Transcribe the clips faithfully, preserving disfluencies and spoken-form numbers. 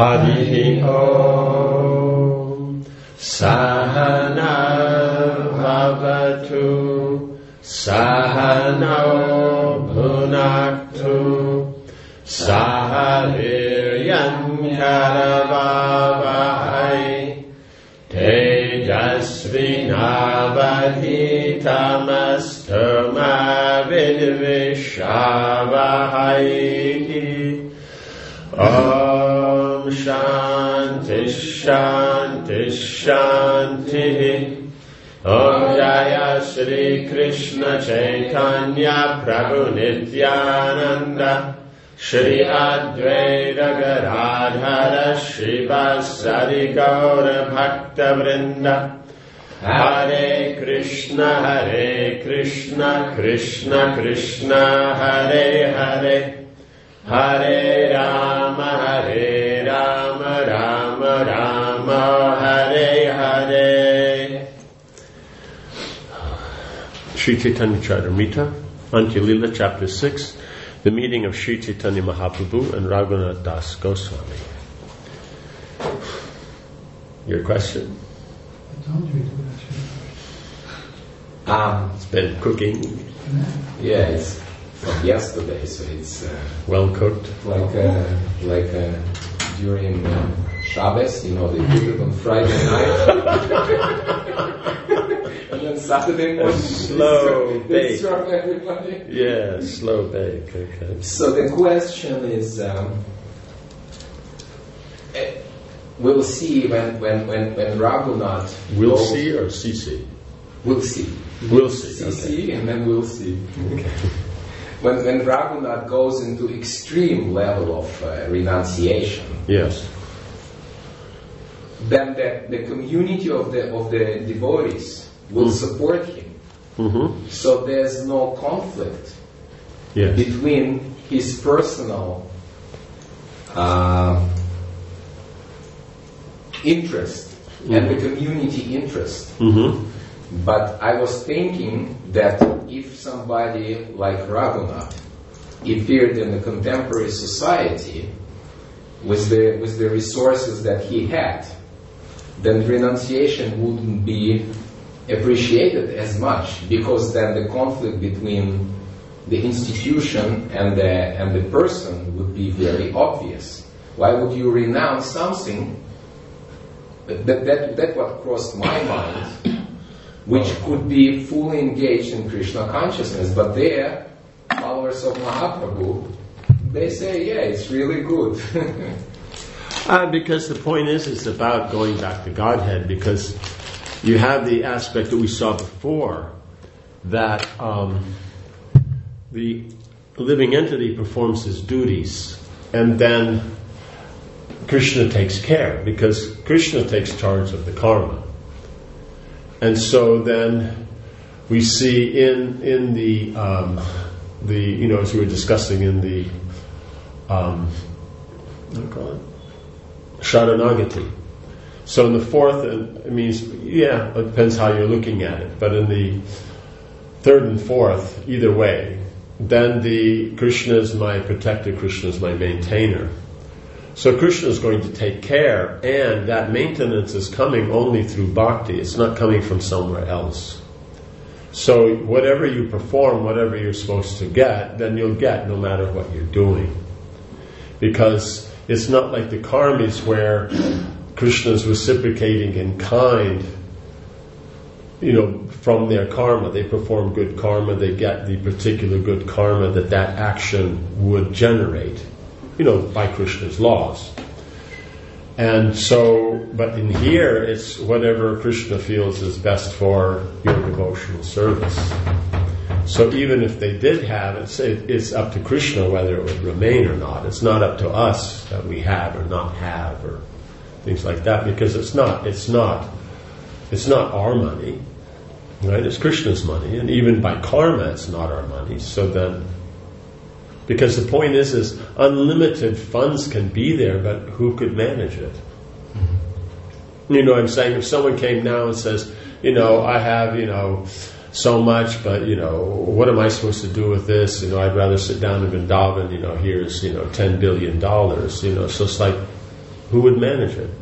Harihi Om. Sahana Bhavatu Sahano Bhunaktu Sahaviryam Karavavahai Tejasvinavadhitamastu ma vidvishavahai. Om Shanti Shanti Shanti. Om Jaya Shri Krishna Chaitanya Prabhu Nityananda Shri Advaita Gadadhara Shrivasadi Gaura Bhakta Vrinda. Hare Krishna Hare Krishna Krishna Krishna Hare Hare Hare Rama Hare Rama Rama Rama Hare Hare. Sri Chaitanya Charitamrita, Antya Lila, Chapter six, the meeting of Sri Chaitanya Mahaprabhu and Raghunath Das Goswami. Your question? Um, it's been cooking. Yeah, it's from yesterday, so it's uh, well cooked. Like uh, like uh, during uh, Shabbos, you know, they put it on Friday night. And then Saturday morning, slow they serve everybody. Yeah, slow bake. Okay. So the question is, um, we'll see when when when when Raghunath. We'll goes, see or C C. We'll see. We'll see. C C okay. and then we'll see. Okay. When when Raghunath goes into extreme level of uh, renunciation. Yes. Then the, the community of the of the devotees will mm. support him. Mm-hmm. So there's no conflict yes. between his personal uh, interest mm-hmm. and the community interest. Mm-hmm. But I was thinking that if somebody like Raghunath appeared in the contemporary society with the with the resources that he had, then renunciation wouldn't be appreciated as much, because then the conflict between the institution and the and the person would be very obvious. Why would you renounce something? That that that what crossed my mind, which could be fully engaged in Krishna consciousness, but there, followers of Mahaprabhu, they say, yeah, it's really good. uh, because the point is, it's about going back to Godhead, because you have the aspect that we saw before, that um, the living entity performs his duties, and then Krishna takes care, because Krishna takes charge of the karma. And so then we see in in the um, the you know as we were discussing in the um, what do you call it? Sharanagati. So in the fourth, it means yeah, it depends how you're looking at it. But in the third and fourth, either way, then the Krishna is my protector, Krishna is my maintainer. So Krishna is going to take care, and that maintenance is coming only through bhakti. It's not coming from somewhere else. So whatever you perform, whatever you're supposed to get, then you'll get no matter what you're doing. Because it's not like the karmis where Krishna is reciprocating in kind, you know, from their karma. They perform good karma, they get the particular good karma that that action would generate, you know, by Krishna's laws. And so, but in here, it's whatever Krishna feels is best for your devotional service. So even if they did have, it's, it's up to Krishna whether it would remain or not. It's not up to us that we have or not have or things like that, because it's not, it's not, it's not our money, right? It's Krishna's money, and even by karma, it's not our money. So then, because the point is, is unlimited funds can be there, but who could manage it? Mm-hmm. You know what I'm saying? If someone came now and says, you know, I have, you know, so much, but, you know, what am I supposed to do with this? You know, I'd rather sit down in Vrindavan, you know, here's, you know, ten billion dollars, you know, so it's like, who would manage it?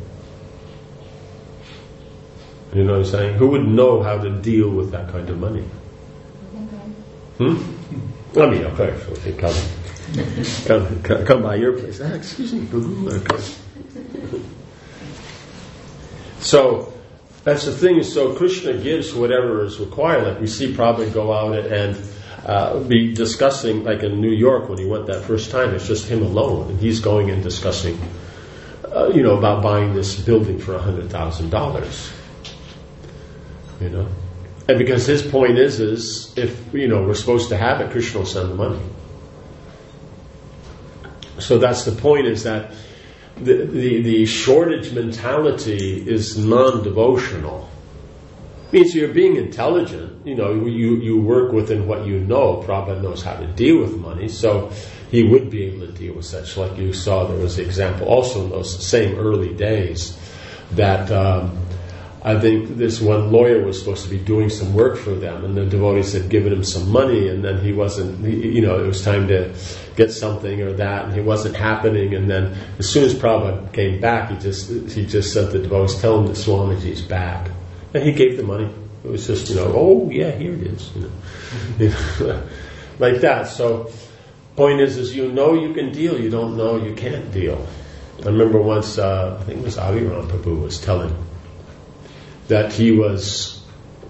You know what I'm saying? Who would know how to deal with that kind of money? Hmm? I mean, of course, if they come, come, come, come by your place. Ah, excuse me. So, that's the thing. So Krishna gives whatever is required. Like we see Prabhupada go out and uh, be discussing, like in New York when he went that first time, it's just him alone. And he's going and discussing, uh, you know, about buying this building for one hundred thousand dollars. You know? And because his point is, is if, you know, we're supposed to have it, Krishna will send the money. So that's the point, is that the, the, the shortage mentality is non-devotional. It means you're being intelligent. You know, you, you work within what you know. Prabhupada knows how to deal with money, so he would be able to deal with such. Like you saw, there was an example also in those same early days that um, I think this one lawyer was supposed to be doing some work for them, and the devotees had given him some money, and then he wasn't, he, you know, it was time to get something or that, and he wasn't happening, and then as soon as Prabhupada came back, he just he just sent the devotees, tell him that Swamiji's back. And he gave the money. It was just, you know, oh yeah, here it is. You know, you know like that. So, point is, is you know you can deal, you don't know you can't deal. I remember once, uh, I think it was Aviram Prabhu was telling that he was,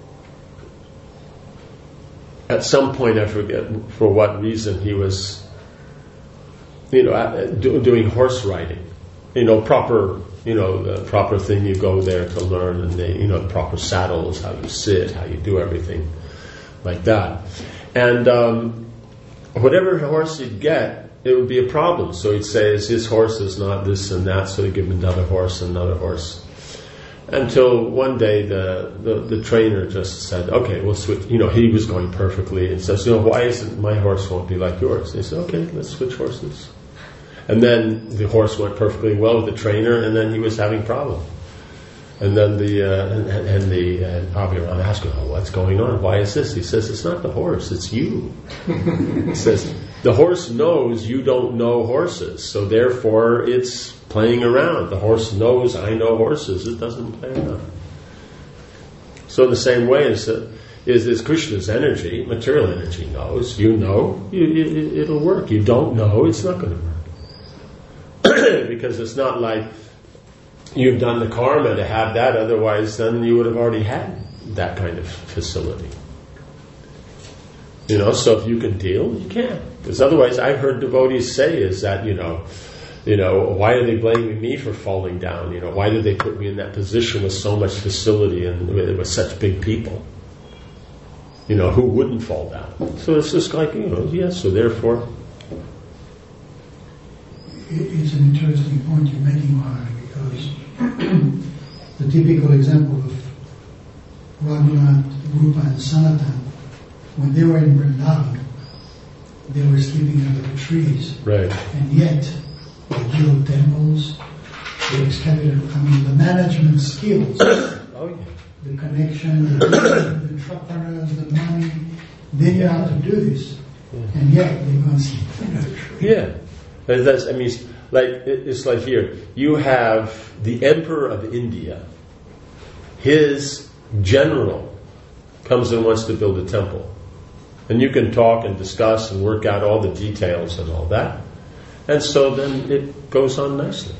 at some point, I forget for what reason, he was, you know, do, doing horse riding. You know, proper, you know, the proper thing, you go there to learn, and they, you know, proper saddles, how you sit, how you do everything, like that. And um, whatever horse he'd get, it would be a problem. So he'd say, his horse is not this and that, so he'd give him another horse, another horse. Until one day the, the, the trainer just said, okay, we'll switch. You know, he was going perfectly, and says, you know, why isn't my horse won't be like yours? And he said, okay, let's switch horses. And then the horse went perfectly well with the trainer, and then he was having problems. And then the uh, and, and the uh, Aviram asked him, oh, what's going on? Why is this? He says, it's not the horse, it's you. He says, the horse knows you don't know horses, so therefore it's playing around. The horse knows I know horses, it doesn't play around. So in the same way, is uh, is is Krishna's energy, material energy knows. You know, you, it, it'll work. You don't know, it's not going to work. Because it's not like you've done the karma to have that, otherwise then you would have already had that kind of facility. You know, so if you can deal, you can. Because otherwise, I've heard devotees say is that, you know, you know, why are they blaming me for falling down? You know, why did they put me in that position with so much facility and with, with such big people? You know, who wouldn't fall down? So it's just like, you know, yes, yeah, so therefore... It's an interesting point you're making, Maharaj, because the typical example of Raghunath, Rupa and Sanatan, when they were in Vrindavan, they were sleeping under the trees. Right. And yet, they built temples, they excavated, I mean, the management skills, oh, yeah. the connection, the, the entrepreneurs, the money, they knew how to do this. Yeah. And yet, they go and sleep under the tree. Yeah. That's, I mean, like it's like here. You have the Emperor of India. His general comes and wants to build a temple, and you can talk and discuss and work out all the details and all that, and so then it goes on nicely.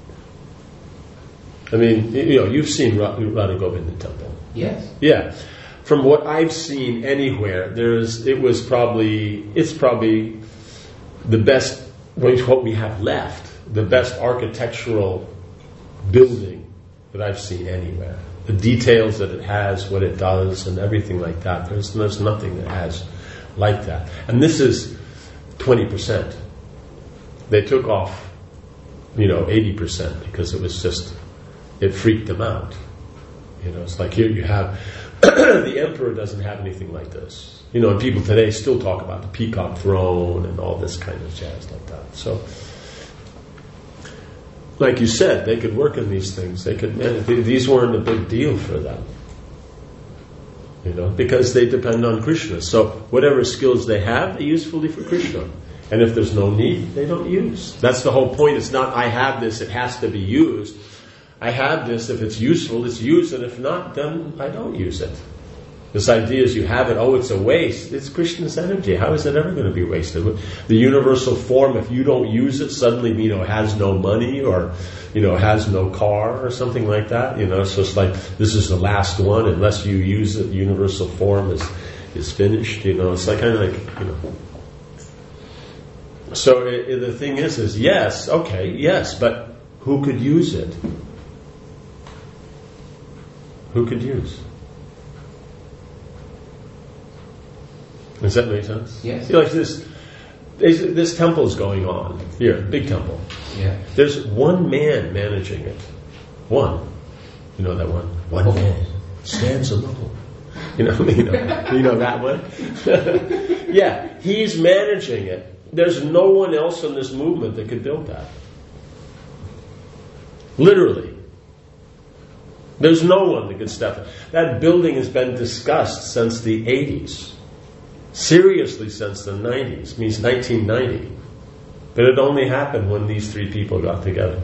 I mean, you know, you've seen Radha Govinda temple. Yes. Yeah. From what I've seen anywhere, there's it was probably it's probably the best. What we have left, the best architectural building that I've seen anywhere. The details that it has, what it does, and everything like that. There's there's nothing that has like that. And this is twenty percent. They took off, you know, eighty percent because it was just, it freaked them out. You know, it's like here you have, the emperor doesn't have anything like this. You know, and people today still talk about the peacock throne and all this kind of jazz like that. So, like you said, they could work on these things. They could. These weren't a big deal for them. You know, because they depend on Krishna. So whatever skills they have, they use fully for Krishna. And if there's no need, they don't use. That's the whole point. It's not, I have this, it has to be used. I have this, if it's useful, it's used, and if not, then I don't use it. This idea is you have it, oh, it's a waste. It's Krishna's energy. How is it ever going to be wasted? The universal form, if you don't use it, suddenly, you know, has no money or, you know, has no car or something like that. You know, so it's like, this is the last one. Unless you use it, the universal form is, is finished. You know, it's like kind of like, you know. So it, it, the thing is, is yes, okay, yes, but who could use it? Who could use? Does that make sense? Yes. You know, like this, this, this temple is going on here, big temple. Yeah. There's one man managing it. One. You know that one? One Oh. man stands alone. You know, you know, you know that one? Yeah, he's managing it. There's no one else in this movement that could build that. Literally. There's no one that could step in. That building has been discussed since the eighties. Seriously since the nineties. Means nineteen ninety. But it only happened when these three people got together.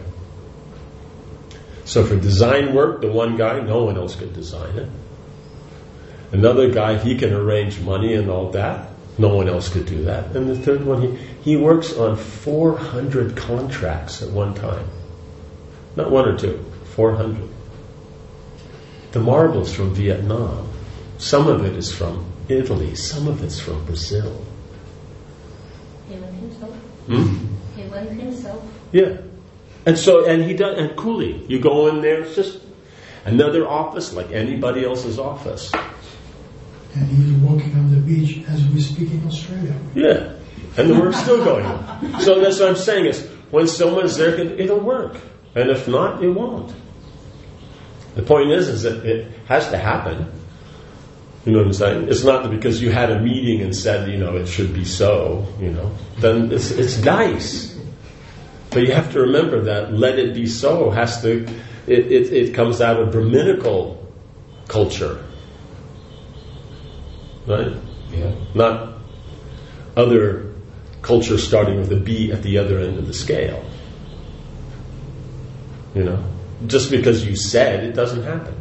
So for design work, the one guy, no one else could design it. Another guy, he can arrange money and all that. No one else could do that. And the third one, he, he works on four hundred contracts at one time. Not one or two, four hundred. The marble's from Vietnam. Some of it is from Italy. Some of it's from Brazil. He went himself. Hmm? He went himself. Yeah. And so, and he does, and coolly, you go in there, it's just another office like anybody else's office. And he's walking on the beach as we speak in Australia. Yeah. And the work's still going on. So that's what I'm saying is, when someone's there, it'll work. And if not, it won't. The point is, is that it has to happen. You know what I'm saying? It's not that because you had a meeting and said, you know, it should be so, you know, then it's, it's nice. But you have to remember that let it be so has to, it, it, it comes out of Brahminical culture. Right? Yeah. Not other culture starting with a B at the other end of the scale. You know? Just because you said, it doesn't happen.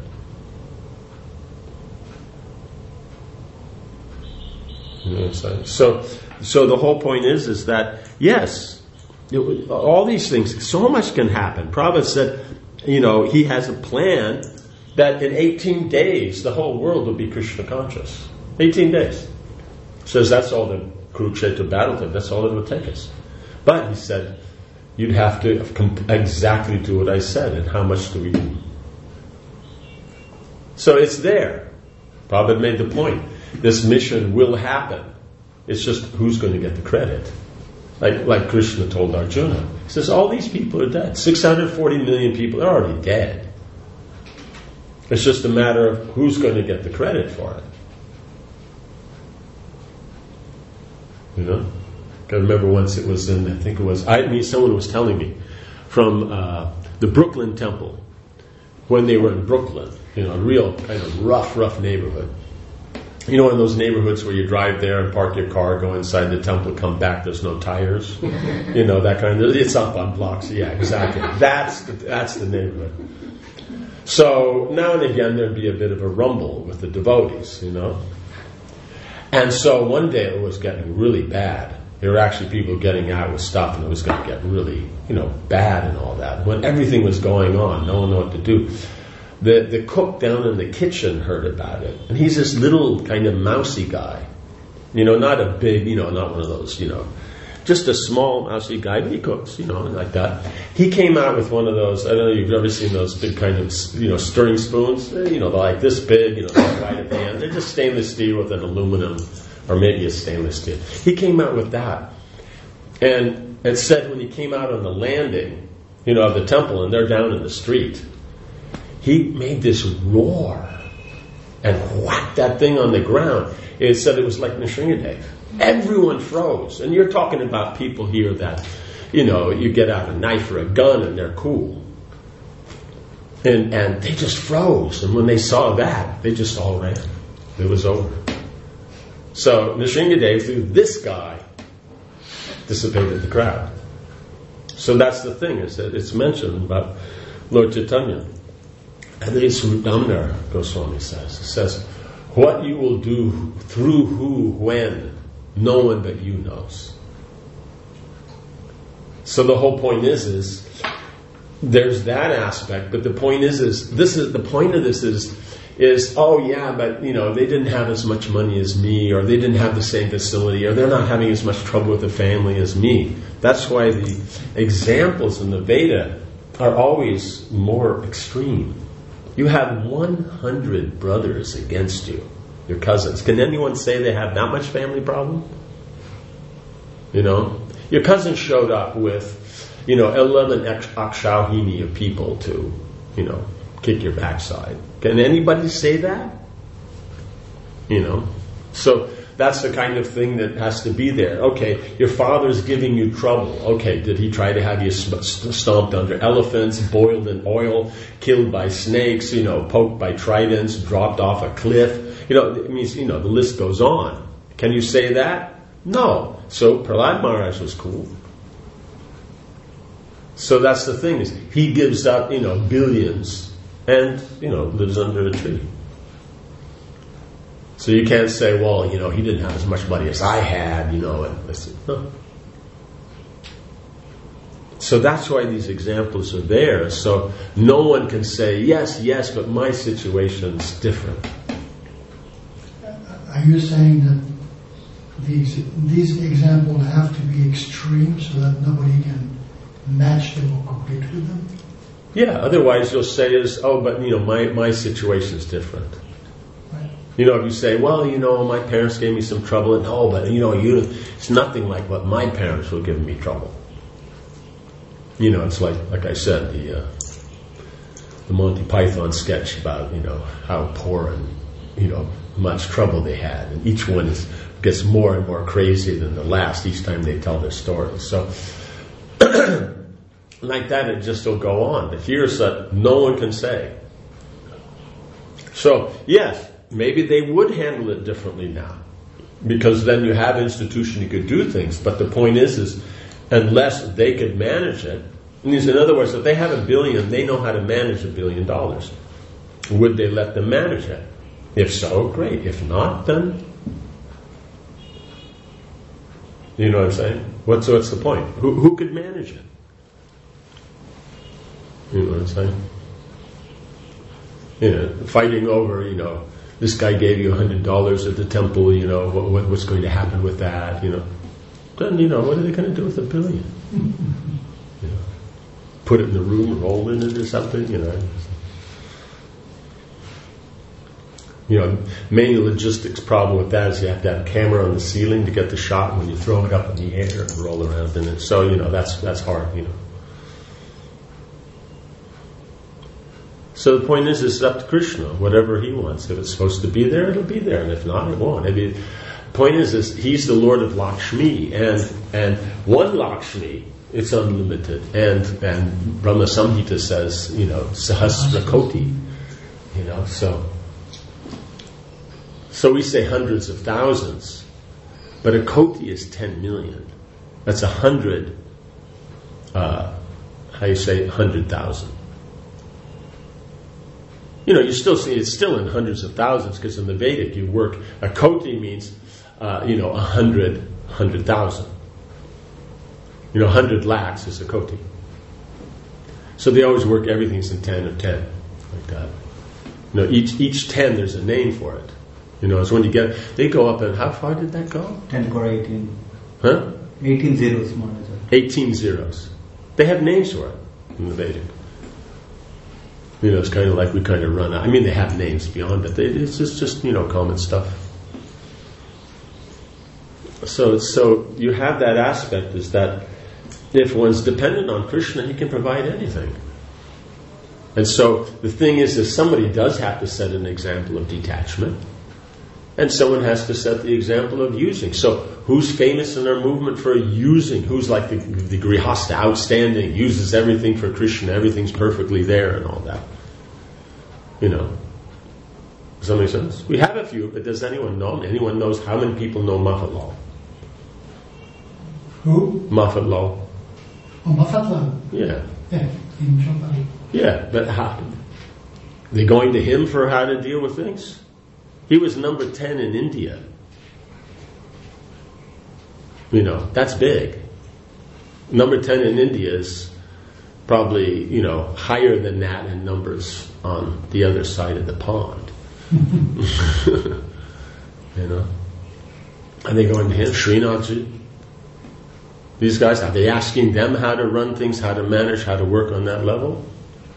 You know what I'm saying? So, so the whole point is, is that, yes, it, all these things, so much can happen. Prabhupada said, you know, he has a plan that in eighteen days, the whole world will be Krishna conscious. eighteen days. Says that's all the Kurukshetra battle did. That's all it would take us. But he said, you'd have to exactly do what I said. And how much do we do? So it's there. Prabhupada made the point. This mission will happen. It's just who's going to get the credit. Like, like Krishna told Arjuna. He says, all these people are dead. six hundred forty million people are already dead. It's just a matter of who's going to get the credit for it. You know? I remember once it was in, I think it was, I mean, someone was telling me from uh, the Brooklyn Temple, when they were in Brooklyn, you know, a real kind of rough, rough neighborhood. You know, in those neighborhoods where you drive there and park your car, go inside the temple, come back, there's no tires. You know, that kind of, it's up on blocks. Yeah, exactly. That's the, that's the neighborhood. So now and again there'd be a bit of a rumble with the devotees, you know. And so one day it was getting really bad. There were actually people getting out with stuff and it was going to get really, you know, bad and all that. When everything was going on, no one knew what to do. The the cook down in the kitchen heard about it. And he's this little kind of mousy guy. You know, not a big, you know, not one of those, you know, just a small mousy guy, but he cooks, you know, like that. He came out with one of those, I don't know if you've ever seen those big kind of, you know, stirring spoons. You know, they're like this big, you know, they're wide at the end. They're just stainless steel with an aluminum, or maybe a stainless steel. He came out with that. And it said when he came out on the landing, you know, of the temple, and they're down in the street, he made this roar and whacked that thing on the ground. It said it was like Nrsingadev. Everyone froze. And you're talking about people here that, you know, you get out a knife or a gun and they're cool. And and they just froze. And when they saw that, they just all ran. It was over. So Nrsingadev threw this guy dissipated the crowd. So that's the thing, is that it's mentioned about Lord Chaitanya. And then Sri Damodar Goswami says, it says, what you will do through who, when, no one but you knows. So the whole point is, is there's that aspect, but the point is, is this is the point of this is, is oh yeah, but you know they didn't have as much money as me, or they didn't have the same facility, or they're not having as much trouble with the family as me. That's why the examples in the Veda are always more extreme. You have one hundred brothers against you, your cousins. Can anyone say they have that much family problem? You know, your cousin showed up with, you know, eleven akshauhini of people to, you know, kick your backside. Can anybody say that? You know, so that's the kind of thing that has to be there. Okay, your father's giving you trouble. Okay, did he try to have you stomped under elephants, boiled in oil, killed by snakes, you know, poked by tridents, dropped off a cliff? You know, it means, you know, the list goes on. Can you say that? No. So Prahlad Maharaj was cool. So that's the thing, is he gives up, you know, billions and, you know, lives under a tree. So you can't say, well, you know, he didn't have as much money as I had, you know, and listen, no. So that's why these examples are there. So no one can say, yes, yes, but my situation's different. Are you saying that these these examples have to be extreme so that nobody can match them or compete with them? Yeah, otherwise you'll say is, oh, but you know, my, my situation's different. Right. You know, if you say, well, you know, my parents gave me some trouble, and oh, but you know, you it's nothing like what my parents were giving me trouble. You know, it's like like I said, the uh, the Monty Python sketch about, you know, how poor and, you know, much trouble they had, and each one is gets more and more crazy than the last each time they tell their story. So like that, it just will go on. But here's that no one can say. So yes, maybe they would handle it differently now, because then you have institution, you could do things. But the point is, is unless they could manage it, means in other words, if they have a billion, they know how to manage a billion dollars. Would they let them manage it? If so, great. If not, then you know what I'm saying? What's what's the point? Who who could manage it? You know what I'm saying? You know, fighting over, you know, this guy gave you a hundred dollars at the temple, you know, what, what, what's going to happen with that, you know? Then, you know, what are they going to do with a billion? You know, put it in the room, roll in it or something, you know? You know, main logistics problem with that is you have to have a camera on the ceiling to get the shot when you throw it up in the air and roll around in it. So, you know, that's that's hard, you know. So the point is, it's up to Krishna, whatever he wants. If it's supposed to be there, it'll be there, and if not, it won't. I mean, the point is, is he's the Lord of Lakshmi, and and one Lakshmi, it's unlimited, and and Brahma Samhita says, you know, Sahasra Koti, you know, so. So we say hundreds of thousands, but a koti is ten million. That's a hundred, uh, how you say, hundred thousand. You know, you still see it's still in hundreds of thousands, because in the Vedic you work, a koti means, uh, you know, a hundred, hundred thousand. You know, hundred lakhs is a koti. So they always work, everything's in ten of ten, like that. You know, each each ten, there's a name for it. You know, it's when you get, they go up, and how far did that go? ten or eighteen. Huh? eighteen zeros, Maharaj. eighteen zeros. They have names for it in the Vedic. You know, it's kind of like we kind of run out. I mean, they have names beyond it. They, it's just, just, you know, common stuff. So, so you have that aspect, is that if one's dependent on Krishna, he can provide anything. And so the thing is, if somebody does have to set an example of detachment, and someone has to set the example of using. So who's famous in our movement for using? Who's like the, the Grihasta, outstanding, uses everything for Krishna, everything's perfectly there and all that. You know. Does that make sense? We have a few, but does anyone know? Anyone knows how many people know Mahalal? Who? Moffat Law. Oh, Mafatla. Yeah. Yeah, in Chopari. Yeah, but how? They're going to him for how to deal with things? He was number ten in India. You know, that's big. Number ten in India is probably, you know, higher than that in numbers on the other side of the pond. You know? Are they going to him? Srinathji? These guys, are they asking them how to run things, how to manage, how to work on that level?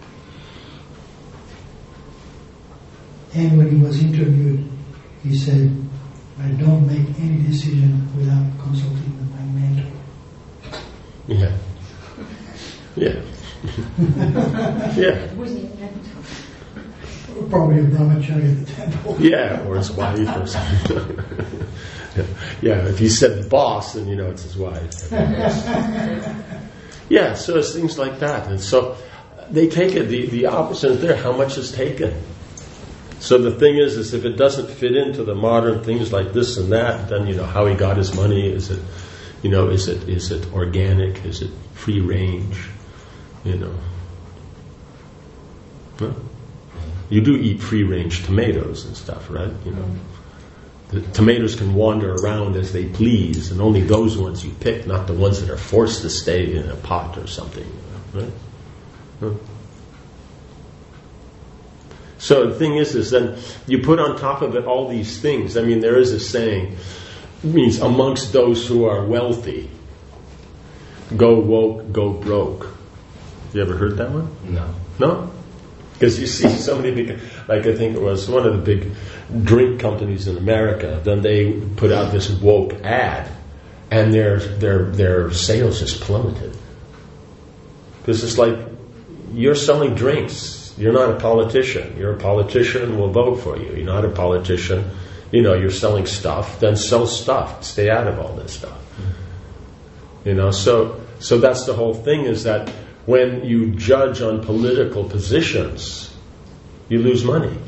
And when he was interviewed, he said, I don't make any decision without consulting with my mentor. Yeah. Yeah. Yeah. Who's the mentor? Probably a brahmachari at the temple. Yeah, or his wife or something. Yeah, if he said the boss, then you know it's his wife. Yeah, so it's things like that. And so they take it, the, the opposite is there, how much is taken. So the thing is, is if it doesn't fit into the modern things like this and that, then you know how he got his money. Is it, you know, is it is it organic? Is it free range? You know, huh? You do eat free range tomatoes and stuff, right? You know, the tomatoes can wander around as they please, and only those ones you pick, not the ones that are forced to stay in a pot or something, right? Huh? So the thing is, is then you put on top of it all these things. I mean, there is a saying, it means amongst those who are wealthy, go woke, go broke. You ever heard that one? No. No? Because you see somebody, like I think it was one of the big drink companies in America, then they put out this woke ad, and their their their sales just plummeted. Because it's like, you're selling drinks. You're not a politician. You're a politician, we'll vote for you. You're not a politician, you know, you're selling stuff, then sell stuff. Stay out of all this stuff. You know, so so that's the whole thing, is that when you judge on political positions, you lose money.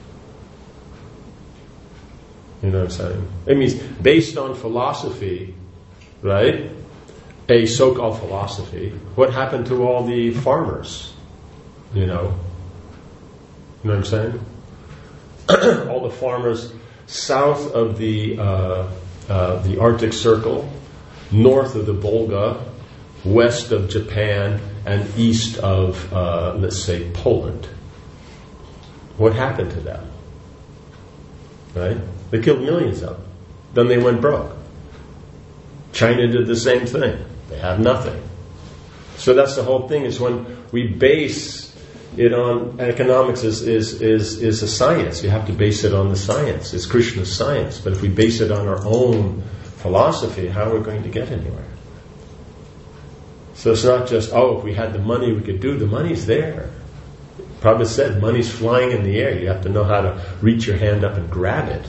You know what I'm saying? It means based on philosophy, right? A so-called philosophy. What happened to all the farmers? You know? You know what I'm saying? All the farmers south of the uh, uh, the Arctic Circle, north of the Volga, west of Japan, and east of, uh, let's say, Poland. What happened to them? Right? They killed millions of them. Then they went broke. China did the same thing. They have nothing. So that's the whole thing, is when we base it on economics is, is, is, is a science. You have to base it on the science. It's Krishna's science. But if we base it on our own philosophy, how are we going to get anywhere? So it's not just, oh, if we had the money we could do. The money's there. Prabhupada said, money's flying in the air. You have to know how to reach your hand up and grab it.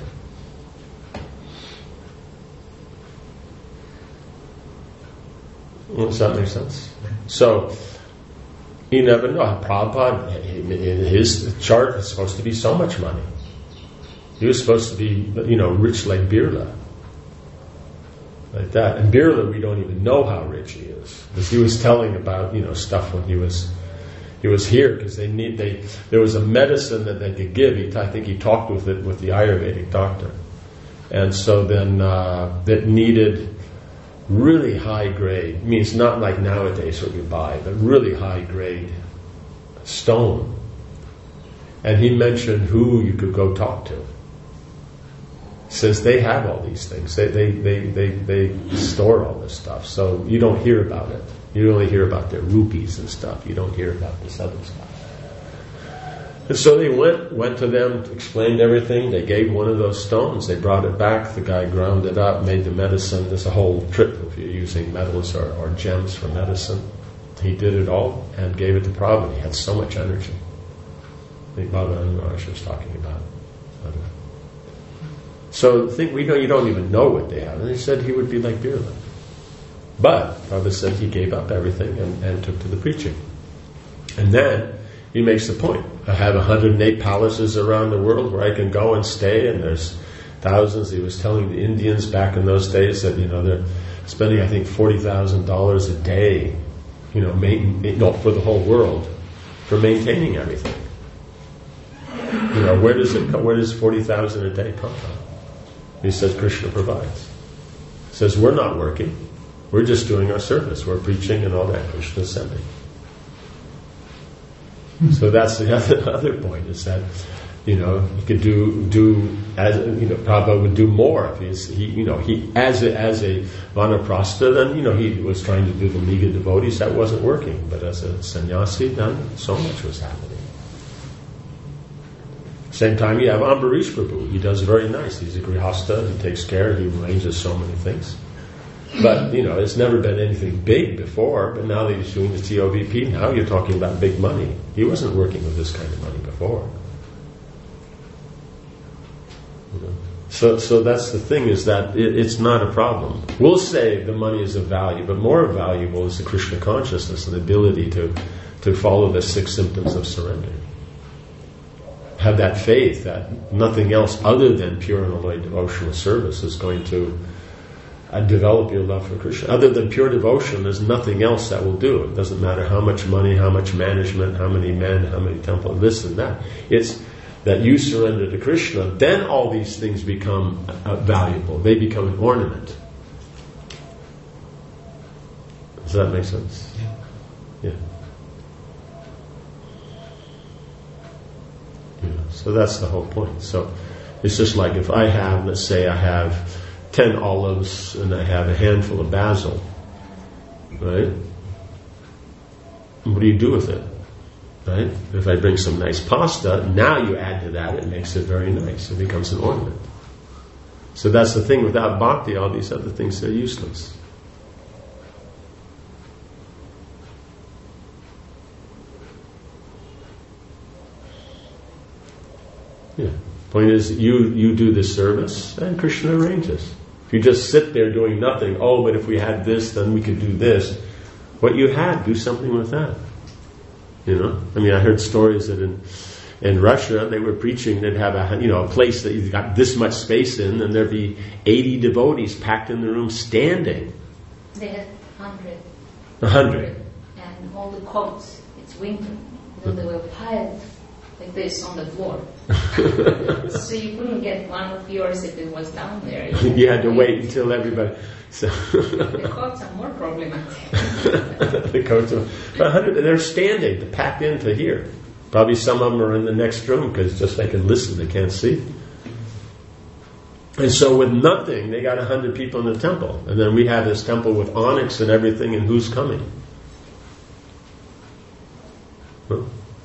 Does that make sense? So, you never know. Prabhupada, his chart is supposed to be so much money. He was supposed to be, you know, rich like Birla. Like that. And Birla, we don't even know how rich he is. Because he was telling about, you know, stuff when he was he was here, because they need they there was a medicine that they could give. He, I think he talked with it with the Ayurvedic doctor. And so then uh, that needed really high grade, means not like nowadays what you buy, but really high grade stone. And he mentioned who you could go talk to. He says they have all these things. They, they, they, they, they store all this stuff. So you don't hear about it. You only hear about their rupees and stuff. You don't hear about this other stuff. And so they went, went to them, explained everything. They gave one of those stones. They brought it back. The guy ground it up, made the medicine. There's a whole trip if you're using metals or, or gems for medicine. He did it all and gave it to Prabhupada. He had so much energy. I think Bhagavan Maharaj was talking about it. So think we don't, you don't even know what they have. And he said he would be like Birla. But Prabhupada said he gave up everything and, and took to the preaching. And then he makes the point. I have one hundred eight palaces around the world where I can go and stay, and there's thousands. He was telling the Indians back in those days that, you know, there spending I think forty thousand dollars a day, you know, main, no, for the whole world, for maintaining everything. You know, where does it? Where does forty thousand a day come from? He says Krishna provides. He says we're not working, we're just doing our service. We're preaching and all that. Krishna's sending. So that's the other, other point, is that, you know, he could do do as you know, Prabhupada would do more if he's he you know he as a, as a vanaprastha, then you know he was trying to do the Liga devotees, that wasn't working, but as a sannyasi, then so much was happening. Same time you have Ambarish Prabhu, he does very nice. He's a grihastha, he takes care, he arranges so many things. But, you know, it's never been anything big before, but now that he's doing the T O V P, now you're talking about big money. He wasn't working with this kind of money before. You know? So so that's the thing, is that it, it's not a problem. We'll say the money is of value, but more valuable is the Krishna consciousness and the ability to, to follow the six symptoms of surrender. Have that faith that nothing else other than pure and unalloyed devotional service is going to uh, develop your love for Krishna. Other than pure devotion, there's nothing else that will do it. It doesn't matter how much money, how much management, how many men, how many temples, this and that. It's that you surrender to Krishna, then all these things become uh, valuable. They become an ornament. Does that make sense? Yeah. Yeah. So that's the whole point. So it's just like if I have, let's say I have ten olives and I have a handful of basil, right? What do you do with it? Right? If I bring some nice pasta, now you add to that, it makes it very nice. It becomes an ornament. So that's the thing, without bhakti, all these other things are useless. Yeah. Point is, you, you do this service and Krishna arranges. If you just sit there doing nothing, oh, but if we had this, then we could do this. What you had, do something with that. You know, I mean, I heard stories that in in Russia they were preaching. They'd have a you know a place that you've got this much space in, and there'd be eighty devotees packed in the room, standing. They had hundred. A hundred. And all the coats. It's winter. You know, they were piled like this on the floor. So you couldn't get one of yours if it was down there. You, you had to wait until everybody. So the coats are more problematic. The coats are a hundred. They're standing, they're packed into here. Probably some of them are in the next room because just they can listen, they can't see. And so with nothing, they got a hundred people in the temple, and then we have this temple with onyx and everything. And who's coming? Huh?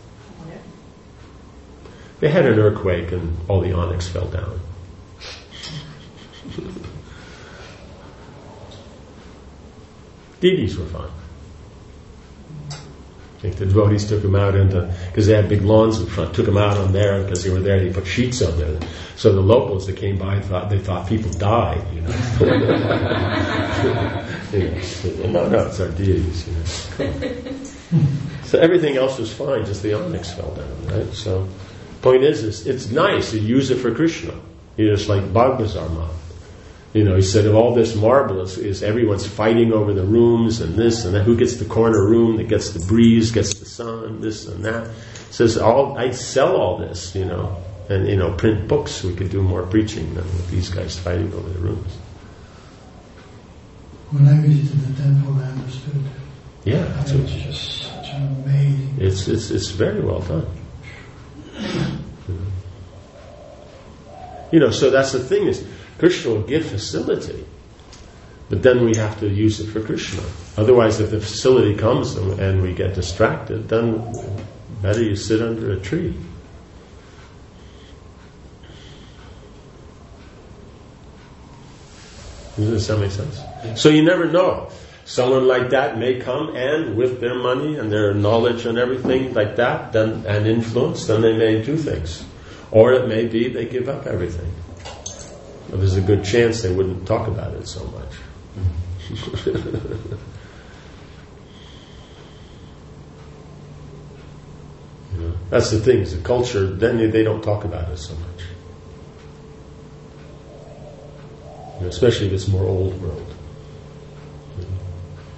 They had an earthquake and all the onyx fell down. Deities were fine. I think the devotees took them out into, because they had big lawns in front, took them out on there because they were there. They put sheets on there, so the locals that came by thought they thought people died. You know, you know no, no, it's our deities. You know. So everything else was fine, just the onyx fell down, right? So, point is, is it's nice. You use it for Krishna. You just like Bhagbazar Ma. You know, he said, of all this marble is, is everyone's fighting over the rooms and this and that. Who gets the corner room that gets the breeze, gets the sun, this and that. He says, all I sell all this, you know, and, you know, print books. We could do more preaching than with these guys fighting over the rooms. When I visited the temple, I understood. Yeah, that's it's just such an amazing. It's it's it's very well done. You know, so that's the thing is, Krishna will give facility, but then we have to use it for Krishna. Otherwise, if the facility comes and we get distracted, then better you sit under a tree. Does that make sense? So you never know. Someone like that may come, and with their money and their knowledge and everything like that, then and influence, then they may do things. Or it may be they give up everything. Well, there's a good chance they wouldn't talk about it so much. You know, that's the thing, is the culture, then they, they don't talk about it so much. You know, especially if it's more old world.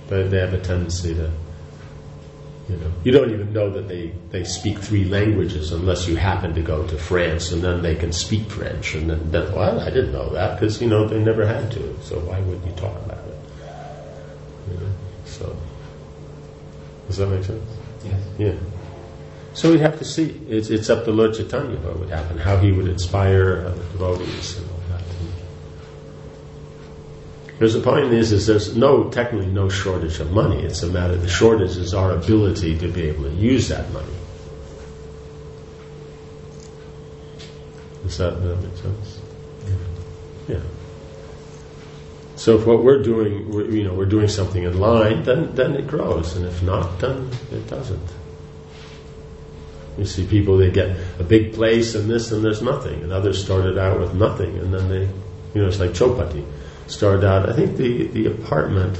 But they have a tendency to, you know, you don't even know that they, they speak three languages unless you happen to go to France, and then they can speak French. And then, then well, I didn't know that because, you know, they never had to. So why would you talk about it? You know, so, does that make sense? Yes. Yeah. So we'd have to see. It's, it's up to Lord Chaitanya what would happen, how he would inspire uh, the devotees and all that. Because the point is, is there's no, technically no shortage of money. It's a matter, the shortage is our ability to be able to use that money. Does that, that make sense? Yeah. So if what we're doing, we're, you know, we're doing something in line, then then it grows, and if not, then it doesn't. You see people, they get a big place and this, and there's nothing, and others started out with nothing, and then they, you know, it's like Chopati. Started out, I think the, the apartment,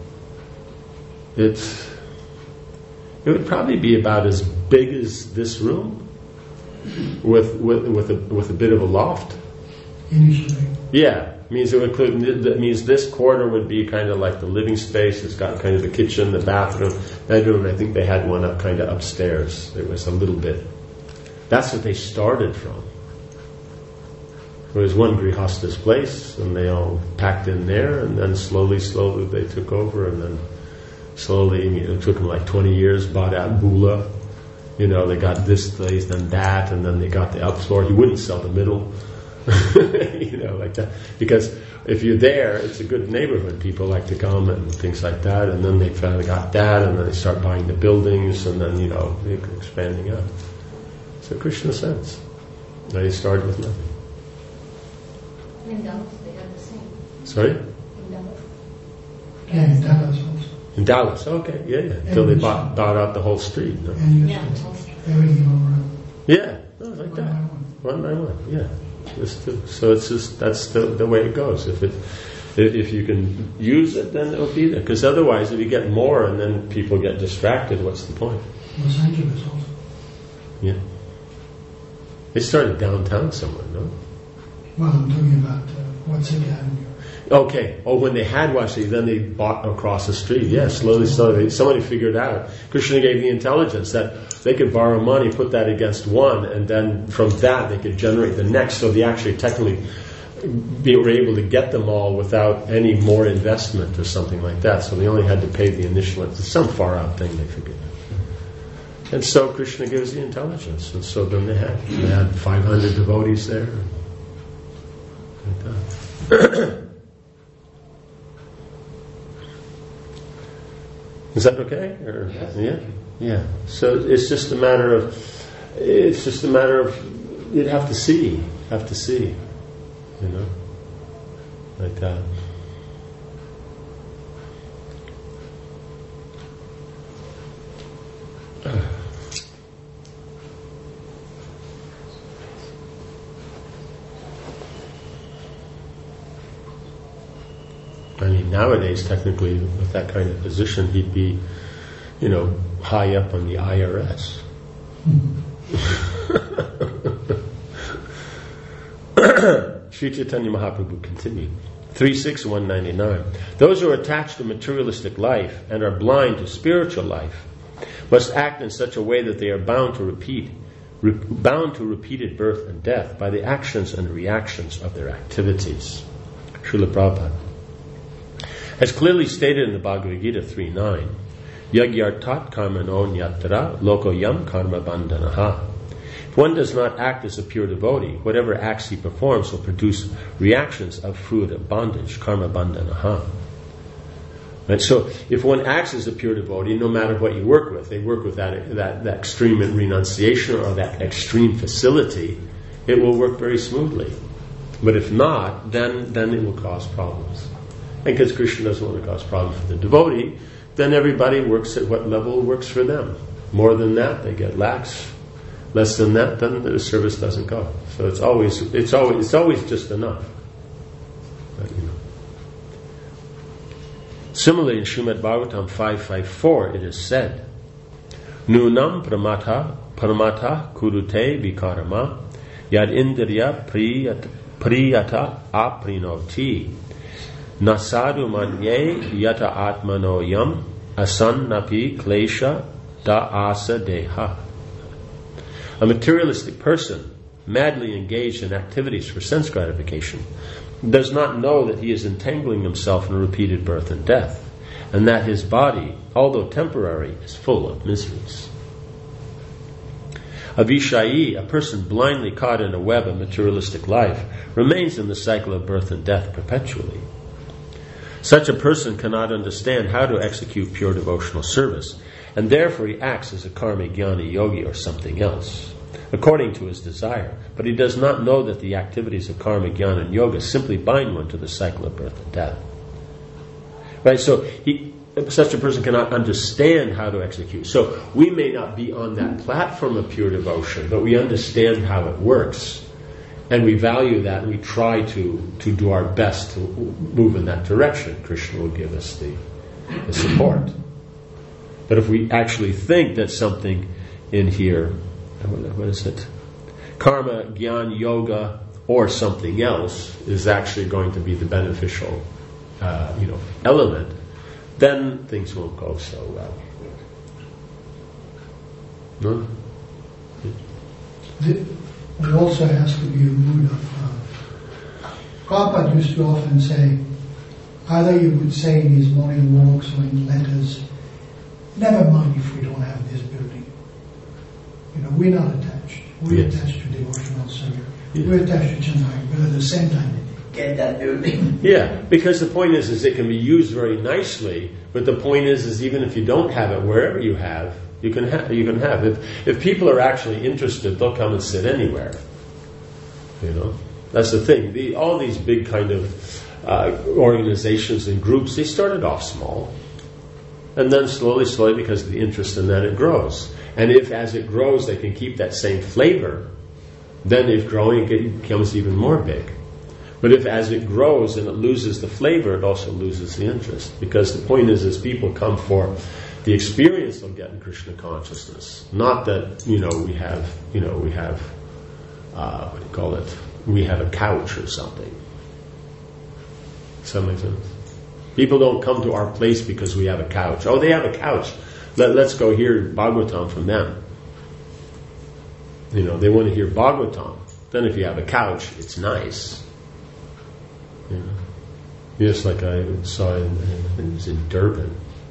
it's, it would probably be about as big as this room, with with with a with a bit of a loft. Initially. Yeah, means it would include, that means this corner would be kind of like the living space. It's got kind of the kitchen, the bathroom, bedroom. I think they had one up kind of upstairs. There was a little bit. That's what they started from. It was one Grihasta's place, and they all packed in there, and then slowly, slowly they took over, and then slowly, you know, it took them like twenty years, bought out Bula. You know, they got this place, then that, and then they got the up floor. He wouldn't sell the middle. You know, like that. Because if you're there, it's a good neighborhood. People like to come and things like that, and then they finally got that, and then they start buying the buildings, and then, you know, they're expanding out. So Krishna sense. They started with nothing. In Dallas, they have the same. Sorry? In Dallas. Yeah, in Dallas also. In Dallas, okay, yeah, yeah. Until they bought, bought out the whole street. No? And you Yeah, said also. everything over. Yeah, no, like One that. by One one. by one, yeah. Just to, so it's just, that's the, the way it goes. If it, if you can use it, then it'll be there. Because otherwise, if you get more and then people get distracted, what's the point? Los Angeles also. Yeah. They started downtown somewhere, no? Well, I'm talking about uh, Watsiki Avenue. Okay. Oh, when they had Watsiki, then they bought across the street. Yeah, slowly, slowly. Somebody figured out. Krishna gave the intelligence that they could borrow money, put that against one, and then from that they could generate the next. So they actually technically be, were able to get them all without any more investment or something like that. So they only had to pay the initial. It's some far out thing they figured out. And so Krishna gives the intelligence. And so then they had, they had five hundred devotees there. Like that. Is that okay? Or, Yes. Yeah, yeah. So it's just a matter of, it's just a matter of, you'd have to see, have to see, you know, like that. I mean, nowadays, technically, with that kind of position, he'd be, you know, high up on the I R S. Sri Chaitanya Mahaprabhu continued. three six one ninety-nine. Those who are attached to materialistic life and are blind to spiritual life must act in such a way that they are bound to repeat, re- bound to repeated birth and death by the actions and reactions of their activities. Srila Prabhupada. As clearly stated in the Bhagavad Gita three nine, Yagyartat karmano nyatra lokoyam karma bandhanaha. If one does not act as a pure devotee, whatever acts he performs will produce reactions of fruit of bondage, karma bandhanaha. Right? So if one acts as a pure devotee, no matter what you work with, they work with that, that, that extreme renunciation or that extreme facility, it will work very smoothly. But if not, then, then it will cause problems. And because Krishna doesn't want to cause problems for the devotee, then everybody works at what level works for them. More than that, they get lax. Less than that, then the service doesn't go. So it's always it's always it's always just enough. But, you know. Similarly, in Srimad Bhagavatam five fifty-four, it is said, Nunam pramata paramata kurute vikarama yad indriya priyata, priyata aprinoti Nasadu manye yata atmano yam asannapi klesha da asa deha. A materialistic person, madly engaged in activities for sense gratification, does not know that he is entangling himself in repeated birth and death, and that his body, although temporary, is full of miseries. A Vishayi, a person blindly caught in a web of materialistic life, remains in the cycle of birth and death perpetually. Such a person cannot understand how to execute pure devotional service, and therefore he acts as a karma jnana yogi or something else, according to his desire. But he does not know that the activities of karma, jnana, and yoga simply bind one to the cycle of birth and death. Right? So he, such a person cannot understand how to execute. So we may not be on that platform of pure devotion, but we understand how it works. And we value that, and we try to, to do our best to move in that direction. Krishna will give us the, the support. But if we actually think that something in here, what is it? Karma, Gyan, Yoga, or something else is actually going to be the beneficial uh, you know, element, then things won't go so well. No? The, There also has to be a mood of... Uh, Prabhupada used to often say, either you would say in his morning walks or in letters, never mind if we don't have this building. You know, we're not attached. We're yes. attached to devotional service. Yes. We're attached to Chennai, but at the same time, get that building. Yeah, because the point is, is it can be used very nicely, but the point is, is even if you don't have it, wherever you have, You can have. You can have. If if people are actually interested, they'll come and sit anywhere. You know, that's the thing. The, all these big kind of uh, organizations and groups, they started off small, and then slowly, slowly, because of the interest in that, it grows. And if, as it grows, they can keep that same flavor, then if growing, it becomes even more big. But if, as it grows and it loses the flavor, it also loses the interest. Because the point is, is people come for the experience they'll get in Krishna consciousness. Not that, you know, we have, you know, we have, uh, what do you call it? We have a couch or something. Does that make sense? People don't come to our place because we have a couch. Oh, they have a couch. Let, let's go hear Bhagavatam from them. You know, they want to hear Bhagavatam. Then if you have a couch, it's nice. You know? Just like I saw in, in, it was in Durban.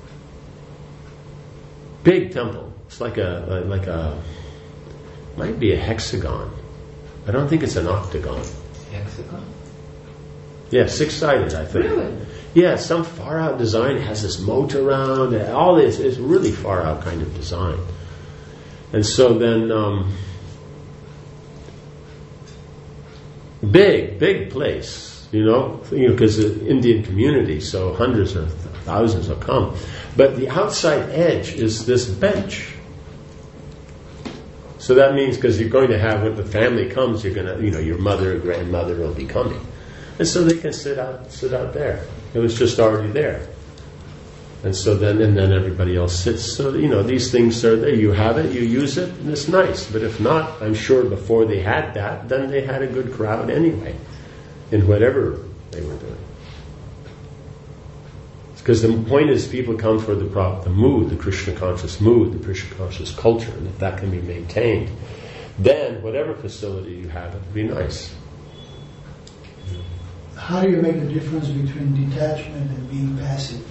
Big temple. It's like a like a might be a hexagon. I don't think it's an octagon. Hexagon? Yeah, six-sided, I think. Really? Yeah, some far-out design. It has this moat around. All this is really far-out kind of design. And so then, um, big, big place. You know, you know, because the Indian community, so hundreds or thousands will come. But the outside edge is this bench. So that means, because you're going to have, when the family comes, you're going to, you know, your mother or grandmother will be coming. And so they can sit out, sit out there. It was just already there. And so then, and then everybody else sits. So, you know, these things are there. You have it, you use it, and it's nice. But if not, I'm sure before they had that, then they had a good crowd anyway, in whatever they were doing. Because the point is, people come for the the mood, the Krishna conscious mood, the Krishna conscious culture, and if that can be maintained, then whatever facility you have, it would be nice. How do you make the difference between detachment and being passive?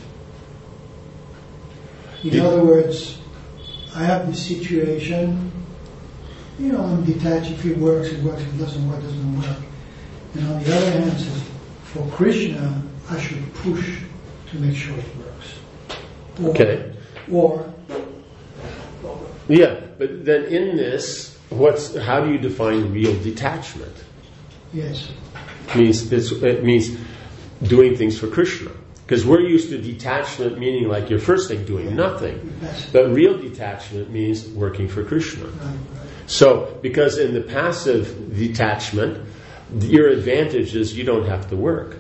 In De- other words, I have this situation, you know, I'm detached. If it works, it works. If it doesn't work, it doesn't work. And on the other hand, says, for Krishna, I should push to make sure it works. Or, Okay. Or, Yeah, but then in this, what's how do you define real detachment? yes, It means it's, it means doing things for Krishna. Because we're used to detachment meaning like your first thing doing nothing. But real detachment means working for Krishna. right, right. So, because in the passive detachment, your advantage is you don't have to work.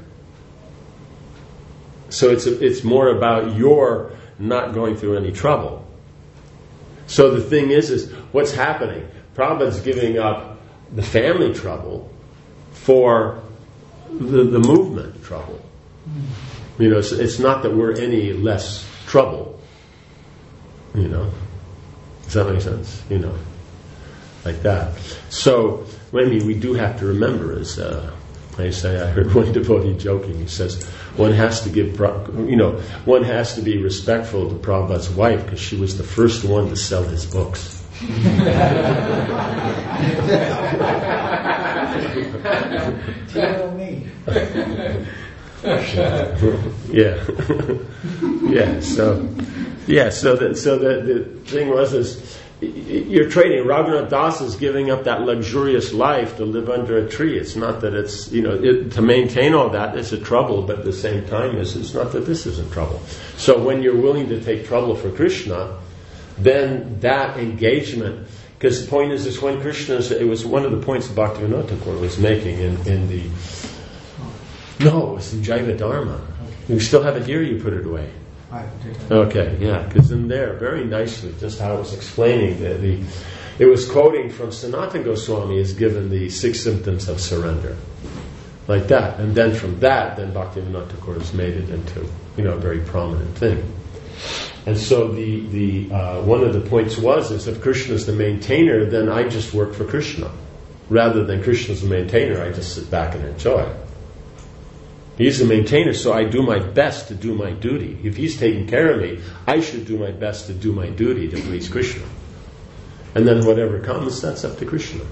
So it's a, it's more about your not going through any trouble. So the thing is, is what's happening? Prabhupada's giving up the family trouble for the, the movement trouble. You know, it's, it's not that we're any less trouble. You know, does that make sense? You know, like that. So, I mean, we do have to remember, as uh, I say, I heard one devotee joking. He says, one has to give, you know, one has to be respectful to Prabhupada's wife because she was the first one to sell his books. Tell me. Yeah, yeah. So, yeah. So that so the the thing was is you're trading. Raghunath Das is giving up that luxurious life to live under a tree. It's not that it's you know it, to maintain all that. It's a trouble, but at the same time, is it's not that this isn't trouble. So when you're willing to take trouble for Krishna, then that engagement. Because the point is, is when Krishna's, it was one of the points Bhaktivinoda Thakur was making in, in the, no, it was in Jaiva Dharma. Okay. You still have it here, you put it away? I did. Okay, yeah, because in there, very nicely, just how it was explaining, the, the it was quoting from Sanatana Goswami is given the six symptoms of surrender. Like that. And then from that, then Bhaktivinoda Thakur has made it into, you know, a very prominent thing. And so the the uh, one of the points was is if Krishna is the maintainer, then I just work for Krishna, rather than Krishna's the maintainer. I just sit back and enjoy. He's the maintainer, so I do my best to do my duty. If he's taking care of me, I should do my best to do my duty to please Krishna. And then whatever comes, that's up to Krishna.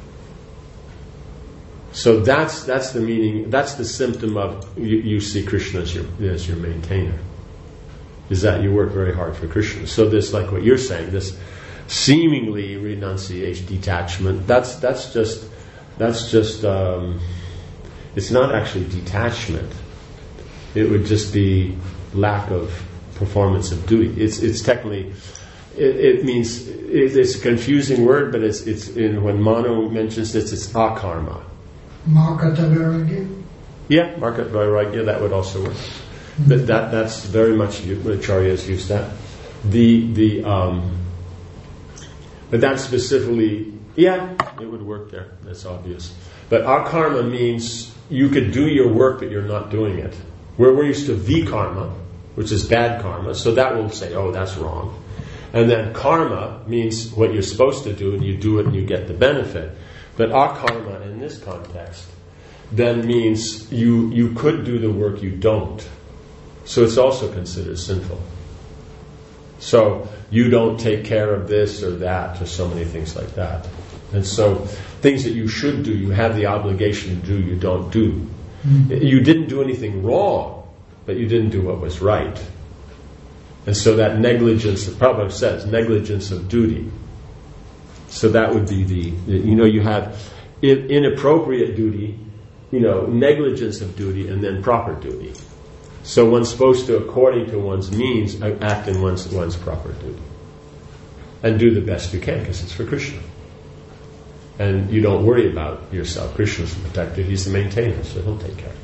So that's that's the meaning. That's the symptom of you, you see Krishna as your as your maintainer. Is that you work very hard for Krishna. So this, like what you're saying, this seemingly renunciation, detachment, that's that's just that's just um, it's not actually detachment. It would just be lack of performance of duty. It's it's technically it, it means it, it's a confusing word, but it's it's in when Manu mentions this, it's akarma. Markata vairagya. Yeah, markata vairagya, that would also work. But that that's very much Acharyas use that. The the um, but that specifically, yeah, it would work there. That's obvious. But akarma means you could do your work, but you're not doing it. Where we're used to vikarma, which is bad karma, so that will say, oh, that's wrong. And then karma means what you're supposed to do, and you do it, and you get the benefit. But akarma in this context then means you you could do the work, you don't. So it's also considered sinful. So you don't take care of this or that, or so many things like that. And so things that you should do, you have the obligation to do, you don't do. Mm-hmm. You didn't do anything wrong, but you didn't do what was right. And so that negligence, the Prabhupada says, negligence of duty. So that would be the, you know, you have inappropriate duty, you know, negligence of duty, and then proper duty. So one's supposed to, according to one's means, act in one's, one's proper duty. And do the best you can, because it's for Krishna. And you don't worry about yourself. Krishna's the protector, he's the maintainer, so he'll take care.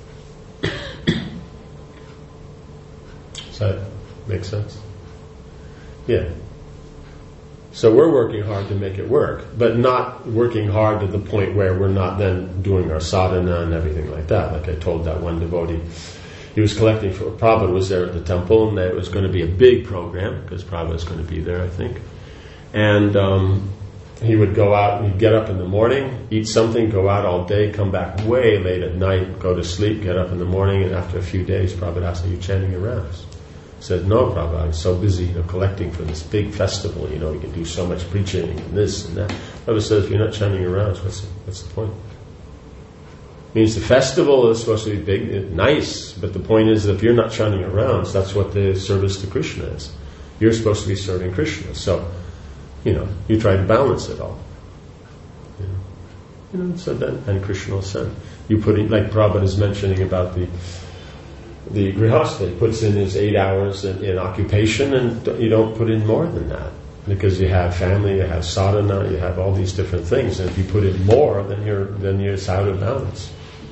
Does that make sense? Yeah. So we're working hard to make it work, but not working hard to the point where we're not then doing our sadhana and everything like that. Like I told that one devotee, he was collecting for Prabhupada was there at the temple, and there was going to be a big program because Prabhupada was going to be there, I think. And um, he would go out, he'd get up in the morning, eat something, go out all day, come back way late at night, go to sleep, get up in the morning, and after a few days, Prabhupada asked, "Are you chanting your rounds?" He said, "No, Prabhupada, I'm so busy, you know, collecting for this big festival. You know, we can do so much preaching and this and that." Prabhupada says, "If you're not chanting your rounds, what's the, what's the point?" Means the festival is supposed to be big, nice, but the point is that if you're not chanting your rounds, that's what the service to Krishna is. You're supposed to be serving Krishna. So, you know, you try to balance it all. You know, you know so then, and Krishna will send. You put in, like Prabhupada is mentioning about the the grihastha, he puts in his eight hours in, in occupation, and you don't put in more than that. Because you have family, you have sadhana, you have all these different things, and if you put in more, then you're then you're out of balance.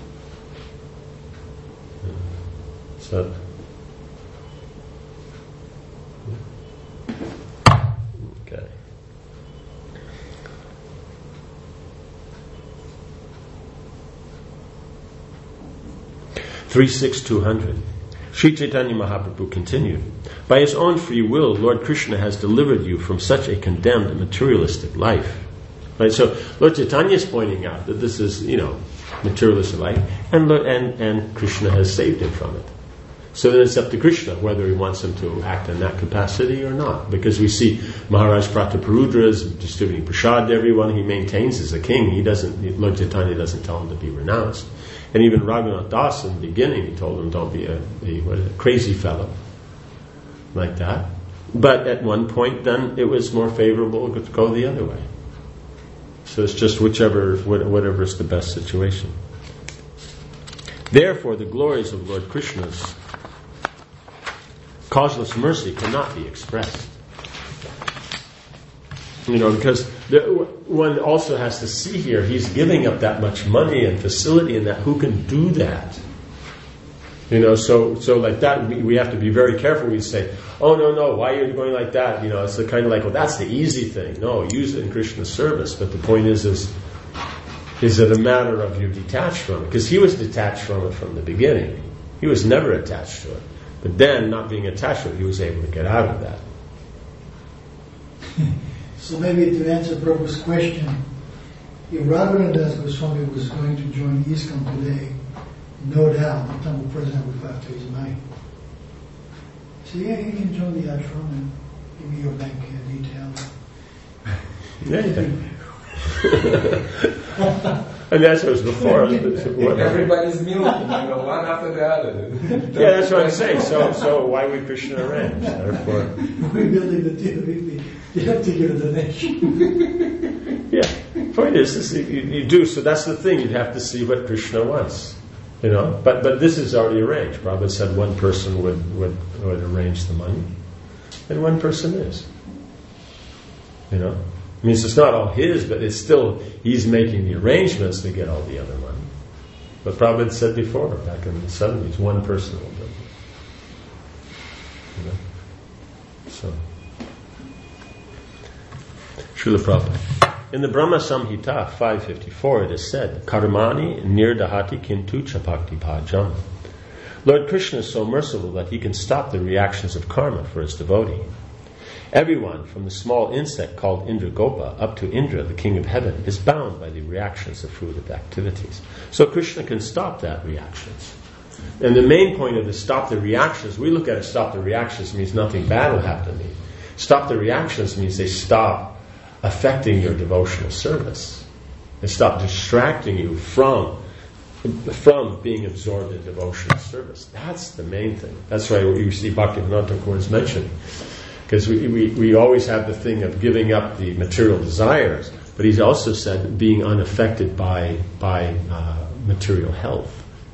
So, okay. Three six two hundred. Sri Chaitanya Mahaprabhu continued, by his own free will, Lord Krishna has delivered you from such a condemned materialistic life. Right? So Lord Chaitanya is pointing out that this is, you know, materialistic life, and, and, and Krishna has saved him from it. So then it's up to Krishna whether he wants him to act in that capacity or not. Because we see Maharaj Prataparudra is distributing prasad to everyone. He maintains as a king. He doesn't, Lord Chaitanya doesn't tell him to be renounced. And even Raghunath Das in the beginning, he told him, don't be a, a, what, a crazy fellow. Like that. But at one point then it was more favorable to go the other way. So it's just whichever, whatever is the best situation. Therefore the glories of Lord Krishna's causeless mercy cannot be expressed. You know, because the, one also has to see here, he's giving up that much money and facility and that, who can do that? You know, so so like that, we, we have to be very careful. We say, oh no, no, why are you going like that? You know, it's the kind of like, well, that's the easy thing. No, use it in Krishna's service. But the point is, is, is it a matter of you detached from it? Because he was detached from it from the beginning. He was never attached to it. But then, not being attached to it, he was able to get out of that. So maybe to answer Prabhu's question, if Raghunath Das Goswami was going to join ISKCON today, no doubt the temple president would go after his money. So yeah, you can join the ashram and give me your bank details. Yeah. And that's what was before. Everybody's milking, you know, one after the other. Yeah, that's what I'm saying. So, so why would Krishna arrange? Therefore, we're building the T V. You have to give a donation. Yeah. Point is, is you, you do. So that's the thing. You have to see what Krishna wants. You know. But but this is already arranged. Prabhupada said one person would would would arrange the money, and one person is. You know. I mean, it's not all his, but it's still, he's making the arrangements to get all the other money. But Prabhupada said before, back in the seventies, one person will do it. You know? So. Srila Prabhupada. In the Brahma Samhita five fifty-four, it is said, Karmani nirdahati kintu chapakti bhajam. Lord Krishna is so merciful that he can stop the reactions of karma for his devotee. Everyone, from the small insect called Indragopa up to Indra, the king of heaven, is bound by the reactions of fruitive activities. So Krishna can stop that reactions. And the main point of the stop the reactions, we look at it, stop the reactions means nothing bad will happen to me. Stop the reactions means they stop affecting your devotional service. They stop distracting you from from being absorbed in devotional service. That's the main thing. That's why you see Bhaktivinoda Thakur is mentioned. Because we, we, we always have the thing of giving up the material desires, but he's also said being unaffected by by uh, material health.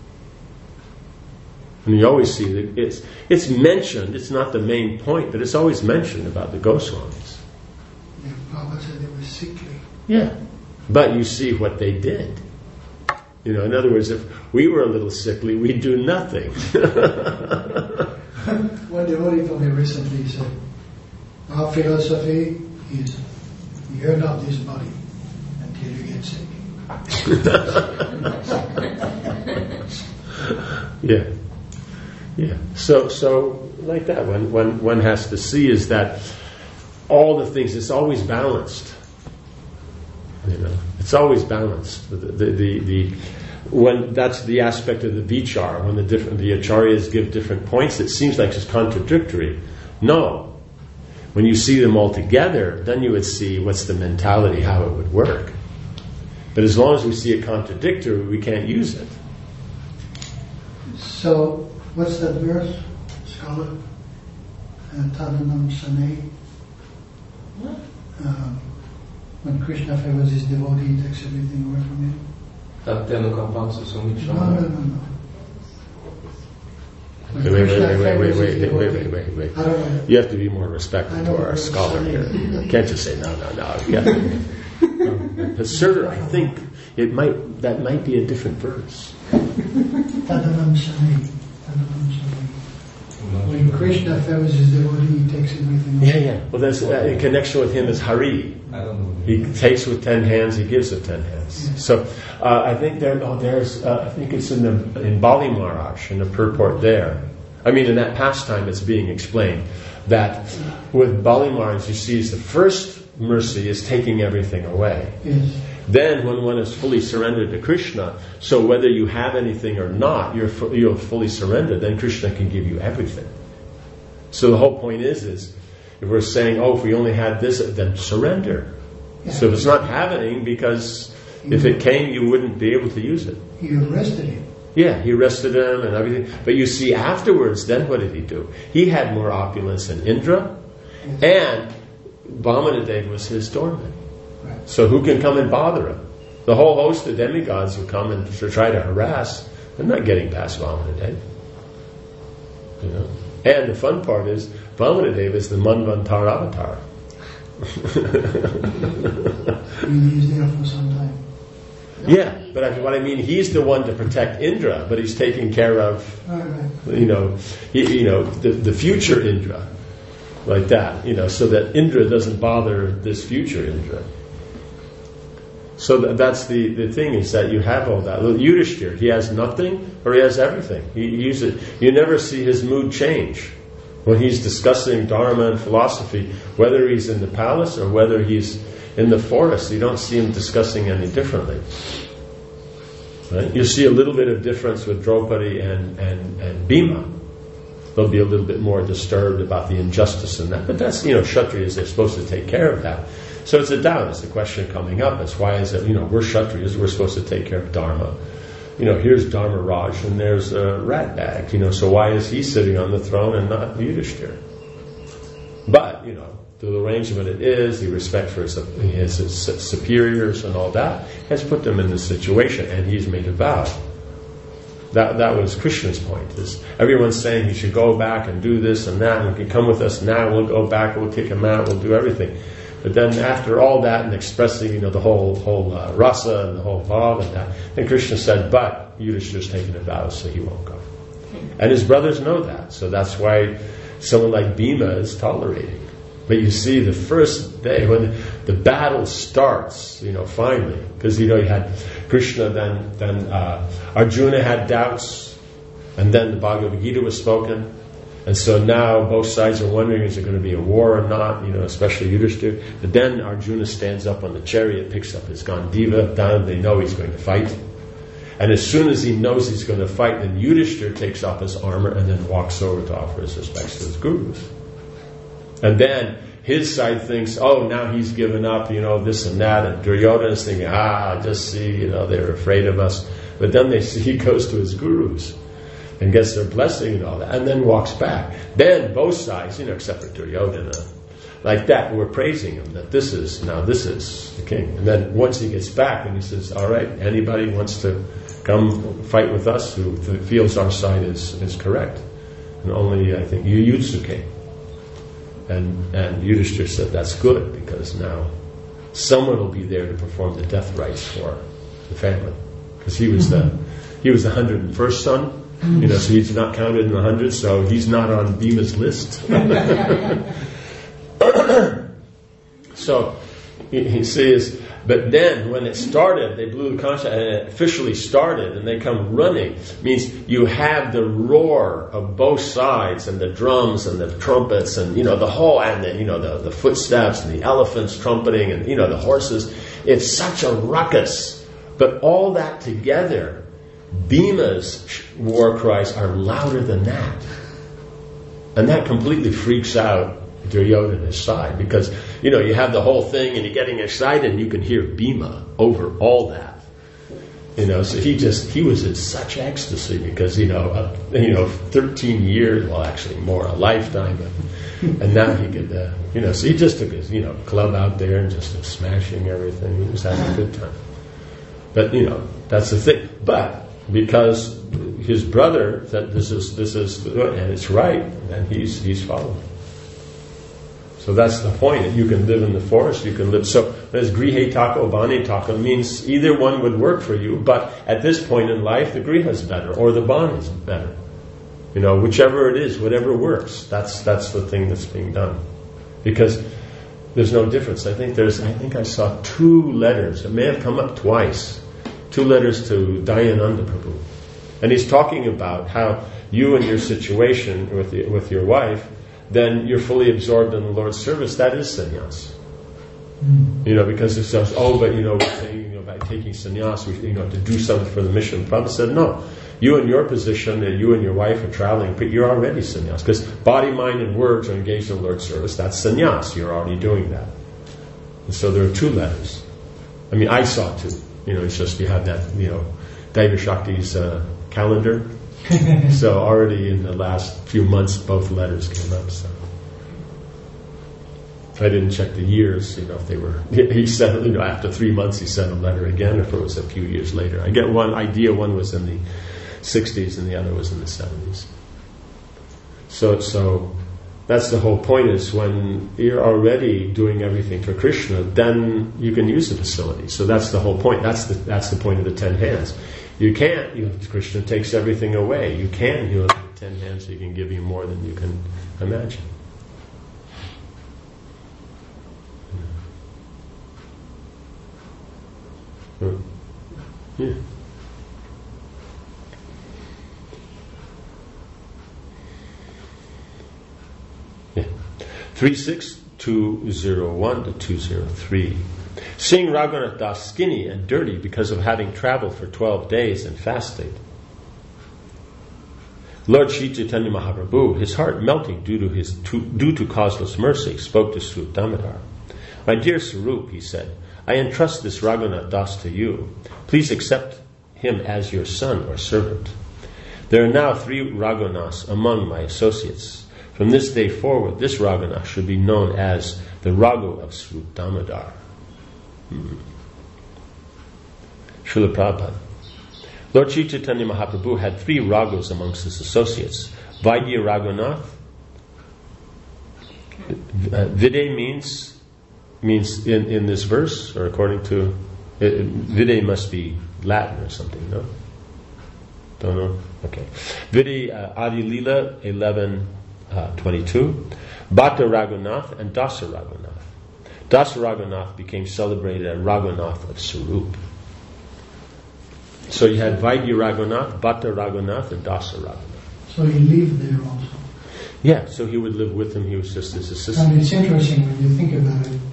And you always see that it's it's mentioned. It's not the main point, but it's always mentioned about the Goswamis. Yeah, Prabhupada said they were sickly. Yeah, but you see what they did. You know, in other words, if we were a little sickly, we'd do nothing. One devotee told me recently, he said, our philosophy is you're not this body until you get sick. Yeah. Yeah. So so like that, one one one has to see is that all the things, it's always balanced. You know, it's always balanced. The the the, the when that's the aspect of the vichar, when the different the acharyas give different points, it seems like it's contradictory. No. When you see them all together, then you would see what's the mentality, how it would work. But as long as we see it contradictory, we can't use it. So, what's that verse, scholar? Tadanam Sane. Um, when Krishna favors his devotee, he takes everything away from him. No, no, no, no. Wait, wait, wait, wait, wait, wait, wait, wait, wait, wait. I don't know. You have to be more respectful to our scholar here. You can't just say no, no, no. You have to, um, but sir, I think it might that might be a different verse. Tadanam Sane. Tadanam Sane. When Krishna favors his devotee, he takes everything away. Yeah, yeah. Well, that's uh, in connection with him is Hari. I don't know. He takes with ten hands, he gives with ten hands. Yeah. So uh, I think there. Oh, there's. Uh, I think it's in the in Bali Maharaj in the purport there. I mean, in that pastime, it's being explained that with Bali Maharaj, you see, is the first mercy is taking everything away. Yes. Then, when one is fully surrendered to Krishna, so whether you have anything or not, you're fu- you're fully surrendered. Then Krishna can give you everything. So the whole point is, is if we're saying, oh, if we only had this, then surrender. Yeah. So if it's not happening, because if it came, you wouldn't be able to use it. He arrested him. Yeah, he arrested him and everything. But you see, afterwards, then what did he do? He had more opulence than Indra, and Vamanadev was his doorman. Right. So who can come and bother him? The whole host of demigods who come and to try to harass, they're not getting past Vamanadev. You know? And the fun part is, Vamanadev is the Manvantar avatar. He was there for some time. Yeah, but I, what I mean, he's the one to protect Indra, but he's taking care of, Right, right. you know, he, you know, the, the future Indra, like that, you know, so that Indra doesn't bother this future Indra. So that, that's the, the thing, is that you have all that. Yudhishthira, he has nothing or he has everything. He, he uses, you never see his mood change when he's discussing dharma and philosophy, whether he's in the palace or whether he's in the forest. You don't see him discussing any differently. Right? You see a little bit of difference with Draupadi and, and, and Bhima. They'll be a little bit more disturbed about the injustice in that. But that's, you know, Kshatriyas, they're supposed to take care of that. So it's a doubt. It's a question coming up. It's why is it, you know, we're Kshatriyas, we're supposed to take care of Dharma. You know, here's Dharma Raj and there's a rat bag, you know, so why is he sitting on the throne and not Yudhishthira? But, you know, the arrangement it is, the respect for his, his, his superiors and all that, has put them in this situation, and he's made a vow. That that was Krishna's point, is everyone's saying he should go back and do this and that, and he can come with us now, we'll go back, we'll kick him out, we'll do everything. But then after all that and expressing, you know, the whole whole uh, rasa and the whole bhav and that, then Krishna said, but Yudhishthira's taken a vow, so he won't go. And his brothers know that, so that's why someone like Bhima is tolerating. But you see, the first day when the battle starts, you know, finally, because, you know, you had Krishna, then then uh, Arjuna had doubts, and then the Bhagavad Gita was spoken, and so now both sides are wondering, is there going to be a war or not, you know, especially Yudhishthira. But then Arjuna stands up on the chariot, picks up his Gandiva, down, they know he's going to fight. And as soon as he knows he's going to fight, then Yudhishthira takes off his armor and then walks over to offer his respects to his gurus. And then his side thinks, oh, now he's given up, you know, this and that. And Duryodhana is thinking, ah, just see, you know, they're afraid of us. But then they see he goes to his gurus and gets their blessing and all that, and then walks back. Then both sides, you know, except for Duryodhana, like that, we're praising him, that this is, now this is the king. And then once he gets back and he says, all right, anybody wants to come fight with us who feels our side is, is correct? And only, I think, Yuyutsuke. And and Yudhishthira said, that's good, because now someone will be there to perform the death rites for the family. Because he was the he was the hundred and first son, you know, so he's not counted in the hundred, so he's not on Bhima's list. So he, he says, but then when it started, they blew the concert and it officially started, and they come running. Means you have the roar of both sides, and the drums and the trumpets, and you know the whole, and the, you know the, the footsteps and the elephants trumpeting, and you know the horses. It's such a ruckus. But all that together, Bhima's war cries are louder than that, and that completely freaks out Duryodhana's side, because you know you have the whole thing and you're getting excited and you can hear Bhima over all that, you know. So he just he was in such ecstasy because you know uh, you know thirteen years, well actually more, a lifetime, and, and now he could uh, you know so he just took his you know club out there and just was smashing everything. He was having a good time. But you know that's the thing. But because his brother said this is this is and it's right, and he's he's following. So that's the point, that you can live in the forest, you can live, so there's grihe taka, bane taka, means either one would work for you, but at this point in life, the griha is better, or the bane is better. You know, whichever it is, whatever works, that's that's the thing that's being done. Because there's no difference. I think there's, I think I saw two letters, it may have come up twice, two letters to Dayananda Prabhu. And he's talking about how you and your situation with the, with your wife, then you're fully absorbed in the Lord's service. That is sannyas. Mm. You know, because it says, oh, but you know, we're saying, you know, by taking sannyas, we, you know, to do something for the mission. Prabhupada said, no. You in your position, and you and your wife are traveling, but you're already sannyas. Because body, mind, and words are engaged in the Lord's service. That's sannyas. You're already doing that. And so there are two letters. I mean, I saw two. You know, it's just you have that, you know, Daiva Shakti's uh, calendar. So already in the last few months, both letters came up. So I didn't check the years, you know, if they were. He said, you know, after three months he sent a letter again, if it was a few years later. I get one idea. One was in the sixties and the other was in the seventies. So, so that's the whole point. Is when you're already doing everything for Krishna, then you can use the facility. So that's the whole point. That's the that's the point of the ten hands. You can't, you know, Krishna takes everything away. You can heal with the ten hands, so he can give you more than you can imagine. Yeah. Yeah. three six two zero one to two zero three. Seeing Raghunath Das skinny and dirty because of having traveled for twelve days and fasted, Lord Sri Chaitanya Mahaprabhu, his heart melting due to his to, due to causeless mercy, spoke to Swarup Damodar. My dear Swarup, he said, I entrust this Raghunath Das to you. Please accept him as your son or servant. There are now three Raghunaths among my associates. From this day forward, this Raghunath should be known as the Raghu of Swarup Damodar. Hmm. Srila Prabhupada. Lord Sri Chaitanya Mahaprabhu had three Raghus amongst his associates. Vaidya Raghunath. Uh, Viday means means in, in this verse, or according to it, Viday must be Latin or something, no? Don't know? Okay. Viday uh, Adi Lila eleven twenty-two. Bhatta Raghunath and Dasa Raghunath. Dasa Raghunath became celebrated as Raghunath of Swarup. So you had Vaidya Raghunath, Bhatta Raghunath, and Dasa Raghunath. So he lived there also. Yeah, so he would live with him. He was just his assistant. And it's interesting when you think about it.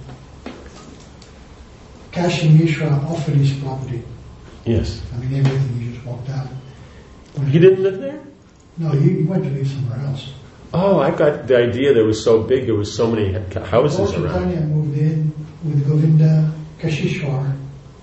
Kashi Mishra offered his property. Yes. I mean, everything, he just walked out. When he didn't live there? No, he went to live somewhere else. Oh, I got the idea that it was so big, there was so many houses Lord around. Chaitanya moved in with Govinda Kashishwar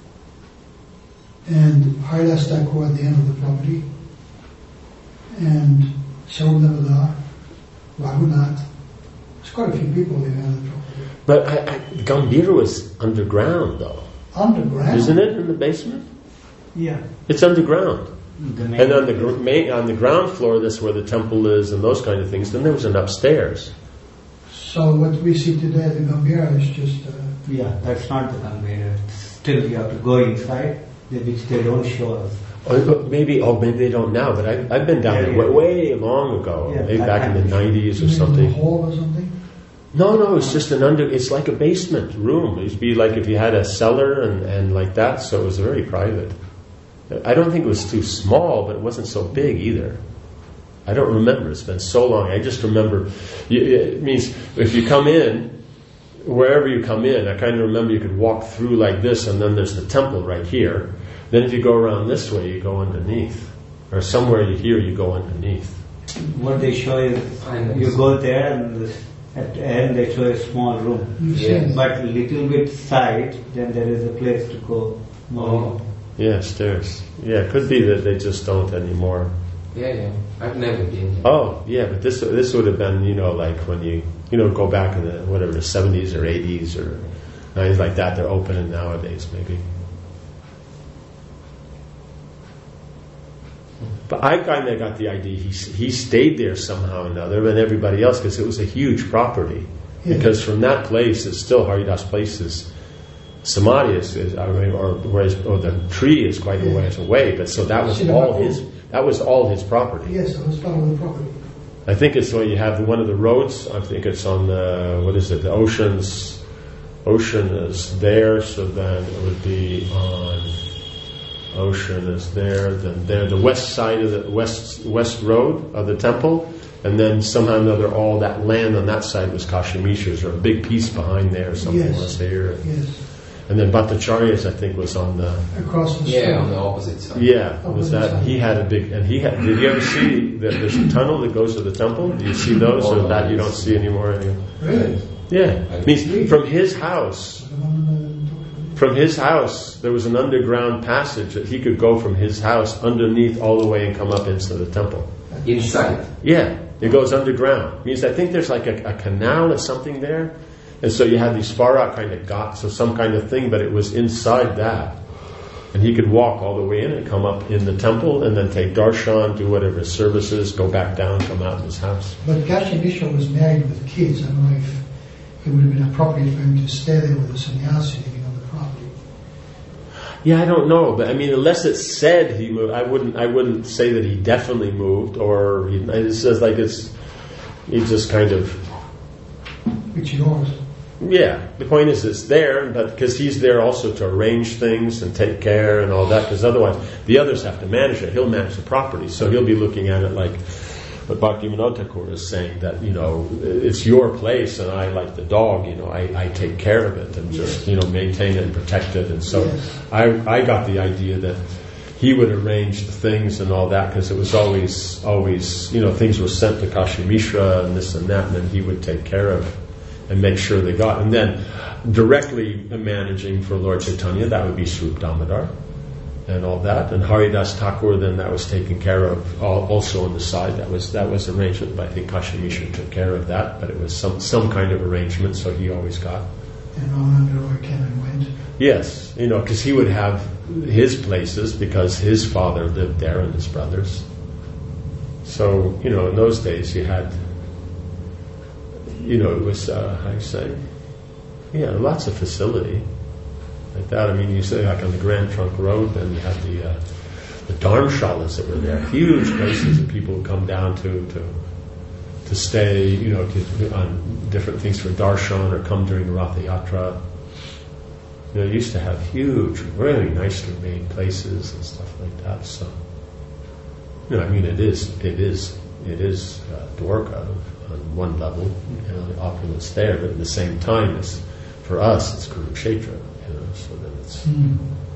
and Haridas Thakur at the end of the property, and Swarup Damodar, Raghunath. There's quite a few people living on the property. But I, I, Gambhira was underground, though. Underground? Isn't it in the basement? Yeah. It's underground. The and on the gr- main, on the ground floor, that's where the temple is and those kind of things. Then there was an upstairs. So what we see today at the Gambhira is just... Uh, yeah, that's not the Gambhira. Still you have to go inside, which they don't show us. Or maybe, oh, maybe they don't now, but I, I've been down yeah, there yeah. way, way long ago, yeah, maybe back in the nineties or in something. a hall or something? No, no, it's just an under, it's like a basement room. It used to be like if you had a cellar and, and like that, so it was very private. I don't think it was too small, but it wasn't so big either. I don't remember. It's been so long. I just remember, it means if you come in, wherever you come in, I kind of remember you could walk through like this, and then there's the temple right here. Then if you go around this way, you go underneath. Or somewhere here, you go underneath. What they show is, you go there and at the end they show a small room. Yes. But little bit side, then there is a place to go more. Oh. Yeah, stairs. Yeah, it could be that they just don't anymore. Yeah, yeah. I've never been here. Oh, yeah, but this this would have been, you know, like when you, you know, go back in the, whatever, the seventies or eighties or things like that. They're opening nowadays, maybe. But I kind of got the idea he he stayed there somehow or another than everybody else because it was a huge property. Yeah. Because from that place, it's still Haridas Place is Samadhi is, is I mean, or, whereas, or the tree is quite a ways away. But so that was all his. That was all his property. Yes, it was part of the property. I think it's when you have one of the roads. I think it's on the what is it? The ocean's ocean is there, so then it would be on. ocean is there. Then there, the west side of the west west road of the temple, and then somehow or another, all that land on that side was Kashimishas, or a big piece behind there. Something Yes. was here, Yes. and then Bhattacharya's, I think, was on the Across the street. Yeah, on the opposite side. yeah. Was that he had a big and he had? Did you ever see that there's a tunnel that goes to the temple? Do you see those, or that you don't see anymore? Anymore? Really? Yeah, I mean, from his house. The one, From his house, there was an underground passage that he could go from his house underneath all the way and come up into the temple. Inside. Yeah, it goes underground. Means I think there's like a, a canal or something there, and so you had these far out kind of ghats or some kind of thing, but it was inside that, and he could walk all the way in and come up in the temple, and then take darshan, do whatever services, go back down, come out in his house. But Kashi Mishra was married with kids. I don't know if it would have been appropriate for him to stay there with a sannyasi living on the property. Yeah, I don't know, but I mean, unless it said he moved, I wouldn't. I wouldn't say that he definitely moved, or he, it says like it's. He just kind of. Which yours. Yeah, the point is it's there, but because he's there also to arrange things and take care and all that. Because otherwise, the others have to manage it. He'll manage the property, so he'll be looking at it like what Bhaktivinoda Thakur is saying, that you know it's your place, and I, like the dog, you know, I, I take care of it and just you know maintain it and protect it. And so Yes. I I got the idea that he would arrange the things and all that, because it was always always you know things were sent to Kashi Mishra and this and that, and then he would take care of and make sure they got. And then directly managing for Lord Chaitanya, that would be Swarup Damodar and all that. And Haridas Thakur, then that was taken care of all, also on the side. That was that was arrangement, but I think Kashi Mishra took care of that, but it was some, some kind of arrangement, so he always got. And Ananda Roy came and went. Yes, you know, because he would have his places because his father lived there and his brothers. So, you know, in those days you had, you know, it was, uh, how do you say, yeah, lots of facility like that. I mean, you say like on the Grand Trunk Road, then you had the uh, the dharmshalas that were there, huge places that people would come down to to to stay, you know, to, on different things for darshan or come during the Ratha Yatra. You know, you used to have huge, really nicely made places and stuff like that. So, you know, I mean, it is, it is, it is uh, Dwarka on one level, you know, the opulence there, but at the same time, it's for us, it's Kurukshetra, you know. So then it's Mm.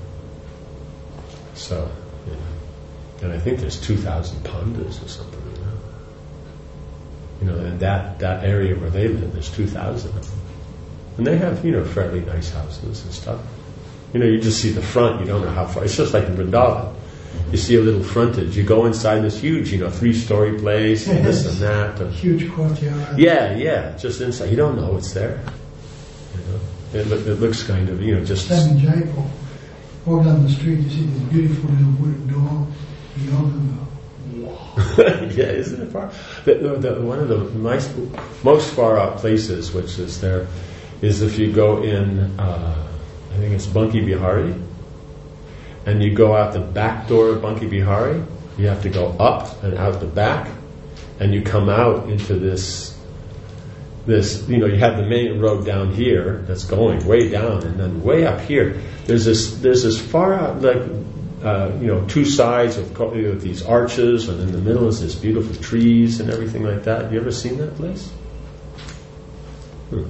so, you know, and I think there's two thousand pandas or something. You know, you know, and that that area where they live, there's two thousand of them. And they have, you know, fairly nice houses and stuff. You know, you just see the front, you don't know how far. It's just like in Vrindavan. You see a little frontage. You go inside this huge, you know, three-story place and this and that. And Huge courtyard. yeah, yeah, just inside. You don't know what's there. You know, it, look, it looks kind of, you know, just... Same in Jaipur. Walk down the street, you see this beautiful little wooden door. You open the yeah, isn't it far? The, the, the, one of the nice, most far-out places, which is there, is if you go in, uh, I think it's Bunky Bihari, and you go out the back door of Bunky Bihari, you have to go up and out the back, and you come out into this, this, you know, you have the main road down here that's going way down, and then way up here, there's this, there's this far out, like, uh, you know, two sides with, with these arches, and in the middle is this beautiful trees and everything like that. Have you ever seen that place? Hmm.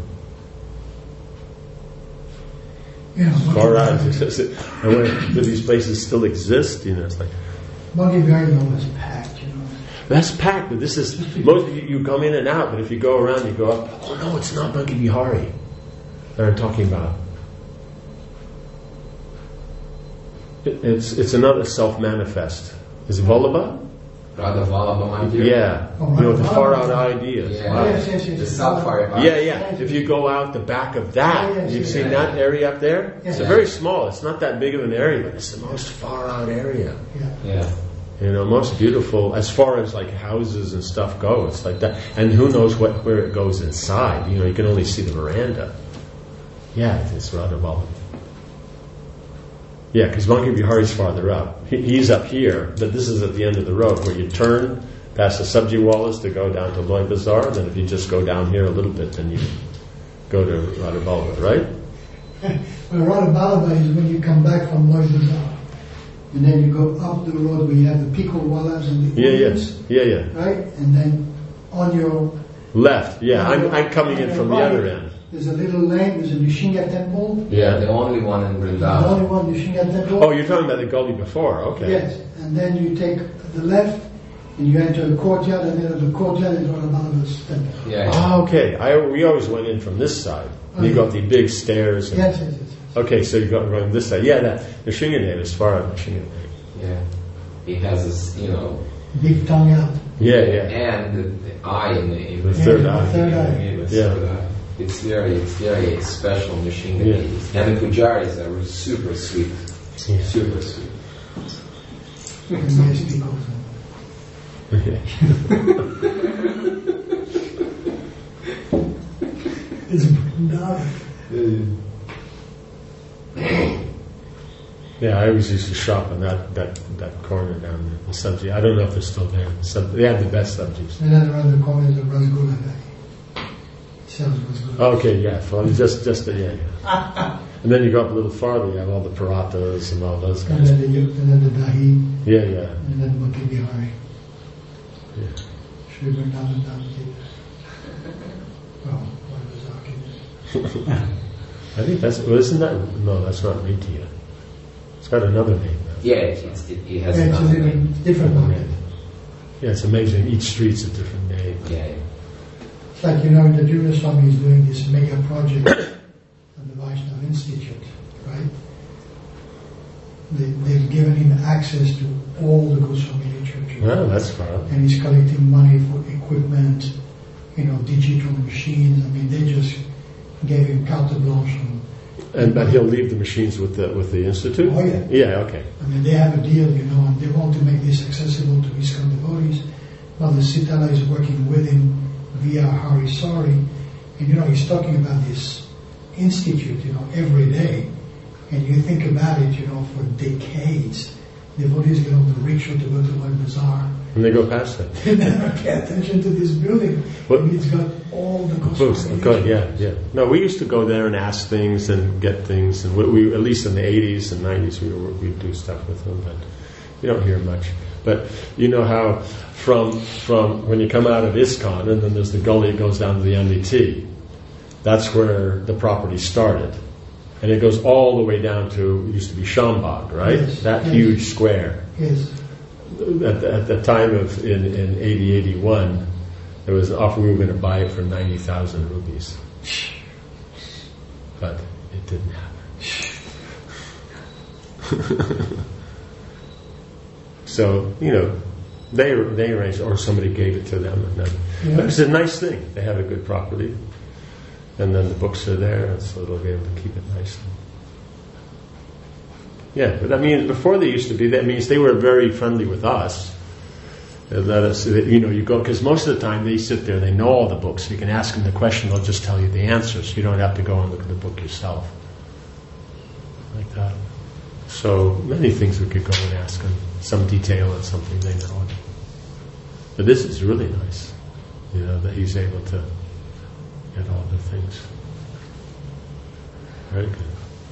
Yeah, Far out. And when, do these places still exist? You know, it's like Bunky Bihari was packed, you know. that's packed. But this is most. You, you come in and out, but if you go around, you go up. Oh no, it's not Bunky Bihari that I'm talking about. It, it's it's another self-manifest. Is it Vallabha? Radha Vallabha Mandir. Yeah, Oh, you know, with the Radha far out Vallabha. ideas. Yeah. Wow. Yes, yes, yes. The Sapphire Park. Yeah, yeah. If you go out the back of that, Oh, yes, you've yes, seen yeah. that area up there? It's a Yeah. very small, it's not that big of an area, but it's the most far out area. Yeah. Yeah. You know, most beautiful, as far as like houses and stuff go, it's like that. And who knows what where it goes inside. You know, you can only see the veranda. Yeah, it's rather well. Yeah, because Bunky Bihari's farther up. He, he's up here, but this is at the end of the road where you turn past the Sabji Wallas to go down to Loy Bazaar. Then if you just go down here a little bit, then you go to Radha Vallabha, right? Well, Radha Vallabha is when you come back from Loy Bazaar. and then you go up the road where you have the Picolwalas and the Yeah, Indians, yeah, yeah, yeah. right? And then on your Left, yeah. on I'm, your- I'm coming on in your from the right, other end. There's a little lane. There's a Nishinga temple. Yeah, the only one in The only Vrindavan. one Nishinga temple. Oh, you're talking about the gully before, okay. Yes, and then you take the left, and you enter the courtyard, and then at the courtyard is Radhamada's temple. Yeah. Oh, okay. I, we always went in from this side. And you got the big stairs. And, Yes, yes, yes. yes. Okay, so you got going this side. Yeah, that Nishingadev is far up Nishingadev. Yeah. He has this, you know, Big tongue out. Yeah, yeah. and the, the eye in the, in The the third Yeah, eye. the third eye. in the Yeah. third eye. It's very, it's very special machine. Yeah. And the pujaris are super sweet. Yeah. Super sweet. And yes, people. It's Vrindavan. Yeah, I always used to shop in that, that, that corner down there, the subji. I don't know if they're still there. Sub, they had the best subjects. And then around the corner is a Rasgula guy. Sells Rasgula. Okay, yeah, well, just, just, yeah, yeah. And then you go up a little farther, you have all the paratas and all those And guys. then the, and then the Dahi, Yeah, yeah. and then Bhakti Bihari. Yeah. Sri Vrindavan Damji. Well, what was Zaki? I think that's, well, isn't that, no, that's not Ritiya. It's got another name now. Yeah, it's, it, it has Yeah, it's a another different, name. different market. Yeah, it's amazing. Each street's a different name. Yeah, yeah. It's like, you know, the Junior Swami is doing this mega project at the Vaishnava Institute, right? They, they've given him access to all the Goswami literature. Well, that's fun. And he's collecting money for equipment, you know, digital machines. I mean, they just gave him carte blanche. On, And but he'll leave the machines with the with the institute. Oh, yeah. Yeah. Okay. I mean, they have a deal, you know, and they want to make this accessible to ISKCON devotees. Well, the Sitala is working with him via Hari Sari. And, you know, he's talking about this institute, you know, every day. And you think about it, you know, for decades, devotees get on the rickshaw to go to one bazaar. And they go past it. They never pay attention to this building. What? And it's got all the Books. Goswami Good. Yeah. literature. Yeah. No, we used to go there and ask things and get things, and we, we at least in the eighties and nineties we were, we'd do stuff with them, but you don't hear much. But you know how from from when you come out of ISKCON and then there's the gully that goes down to the M B T. That's where the property started, and it goes all the way down to it used to be Shambhag, right? Yes, That yes. huge square. Yes. At the, at the time of in in eighty eighty-one, there was an offer we were going to buy it for ninety thousand rupees, but it didn't happen. So you know, they they arranged, or somebody gave it to them, and then Yeah. but it's a nice thing. They have a good property, and then the books are there, and so they'll be able to keep it nice. Yeah, but I mean, before they used to be, that means they were very friendly with us. They let us, you know, you go, because most of the time they sit there, they know all the books. You can ask them the question, they'll just tell you the answers. You don't have to go and look at the book yourself. Like that. So many things we could go and ask them, some detail on something they know. But this is really nice, you know, that he's able to get all the things. Very good.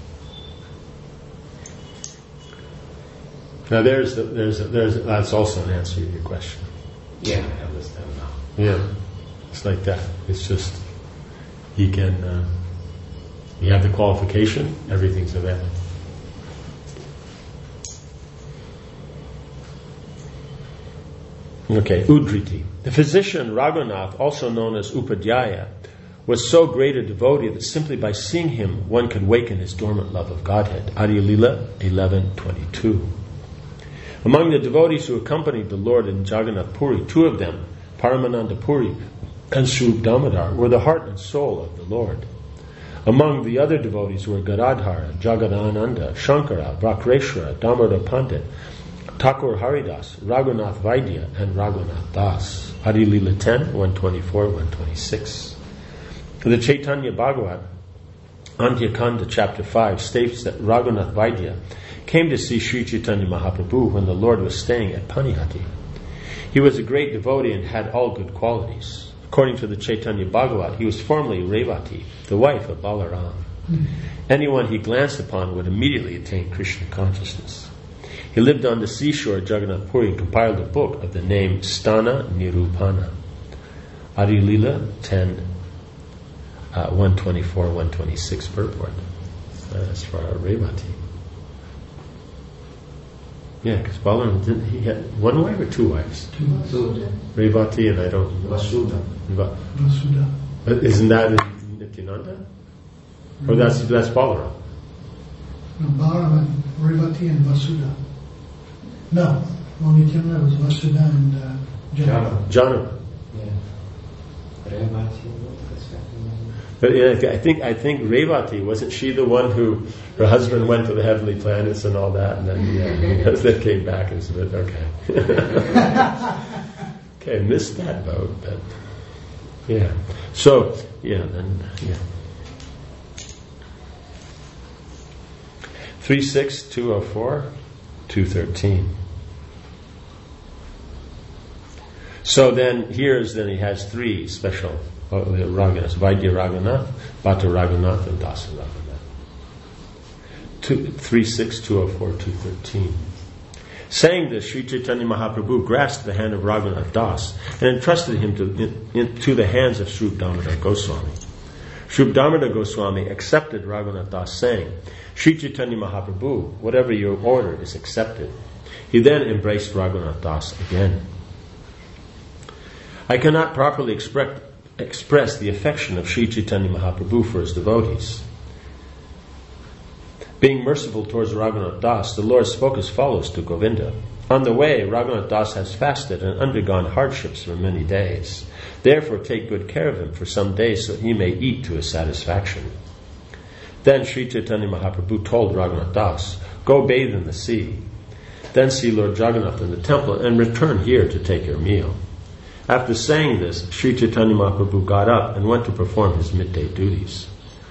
Now there's the, there's a, there's a, that's also an answer to your question. Yeah, I understand now. Yeah, it's like that. It's just he can. Uh, you have the qualification. Everything's available. Okay, Udriti. The physician Raghunath, also known as Upadhyaya, was so great a devotee that simply by seeing him one could waken his dormant love of Godhead. Adi Lila eleven twenty-two. Among the devotees who accompanied the Lord in Jagannath Puri, two of them, Paramananda Puri and Swarup Damodar, were the heart and soul of the Lord. Among the other devotees were Gadadhara, Jagadananda, Shankara, Vakreshwara, Damodar Pandit, Thakur Haridas, Raghunath Vaidya, and Raghunath Das. Adi Lila ten, one twenty-four, one twenty-six. The Chaitanya Bhagavat, Antyakanda chapter five, states that Raghunath Vaidya came to see Sri Chaitanya Mahaprabhu when the Lord was staying at Panihati. He was a great devotee and had all good qualities. According to the Chaitanya Bhagavat, he was formerly Revati, the wife of Balaram. Mm-hmm. Anyone he glanced upon would immediately attain Krishna consciousness. He lived on the seashore at Jagannath Puri and compiled a book of the name Sthana Nirupana. Adi Lila ten, uh, one twenty-four, one twenty-six purport. That's for our Revati. Yeah, because Balaram didn't, he had one wife or two wives? Two. So, Revati and I don't. Vasudha. Va- Vasudha. But isn't that in Nityananda? Or that's that's Balaram? No, Balaram and Revati and Vasudha. No, only Nityananda was Vasudha and uh, Janava. Janava. Yeah. Revati, what was happening? But yeah, I think I think Revati, wasn't she the one who her husband went to the heavenly planets and all that, and then yeah, then came back and said, okay, okay, missed that boat, but yeah. So yeah, then yeah. Three six two oh four, two thirteen. So then here's then he has three special uh, Raghunaths: Vaidya Raghunath, Bhatta Raghunath, and Dasa Raghunath. Two, three six two oh four two thirteen. Saying this, Sri Chaitanya Mahaprabhu grasped the hand of Raghunath Das and entrusted him to, in, in, to the hands of Srup Damodar Goswami. Srup Damodar Goswami accepted Raghunath Das, saying, Sri Chaitanya Mahaprabhu, whatever you order is accepted. He then embraced Raghunath Das again. I cannot properly express, express the affection of Sri Chaitanya Mahaprabhu for his devotees. Being merciful towards Raghunath Das, the Lord spoke as follows to Govinda. On the way, Raghunath Das has fasted and undergone hardships for many days. Therefore, take good care of him for some days so he may eat to his satisfaction. Then Sri Chaitanya Mahaprabhu told Raghunath Das, go bathe in the sea. Then see Lord Jagannath in the temple and return here to take your meal. After saying this, Sri Chaitanya Mahaprabhu got up and went to perform his midday duties.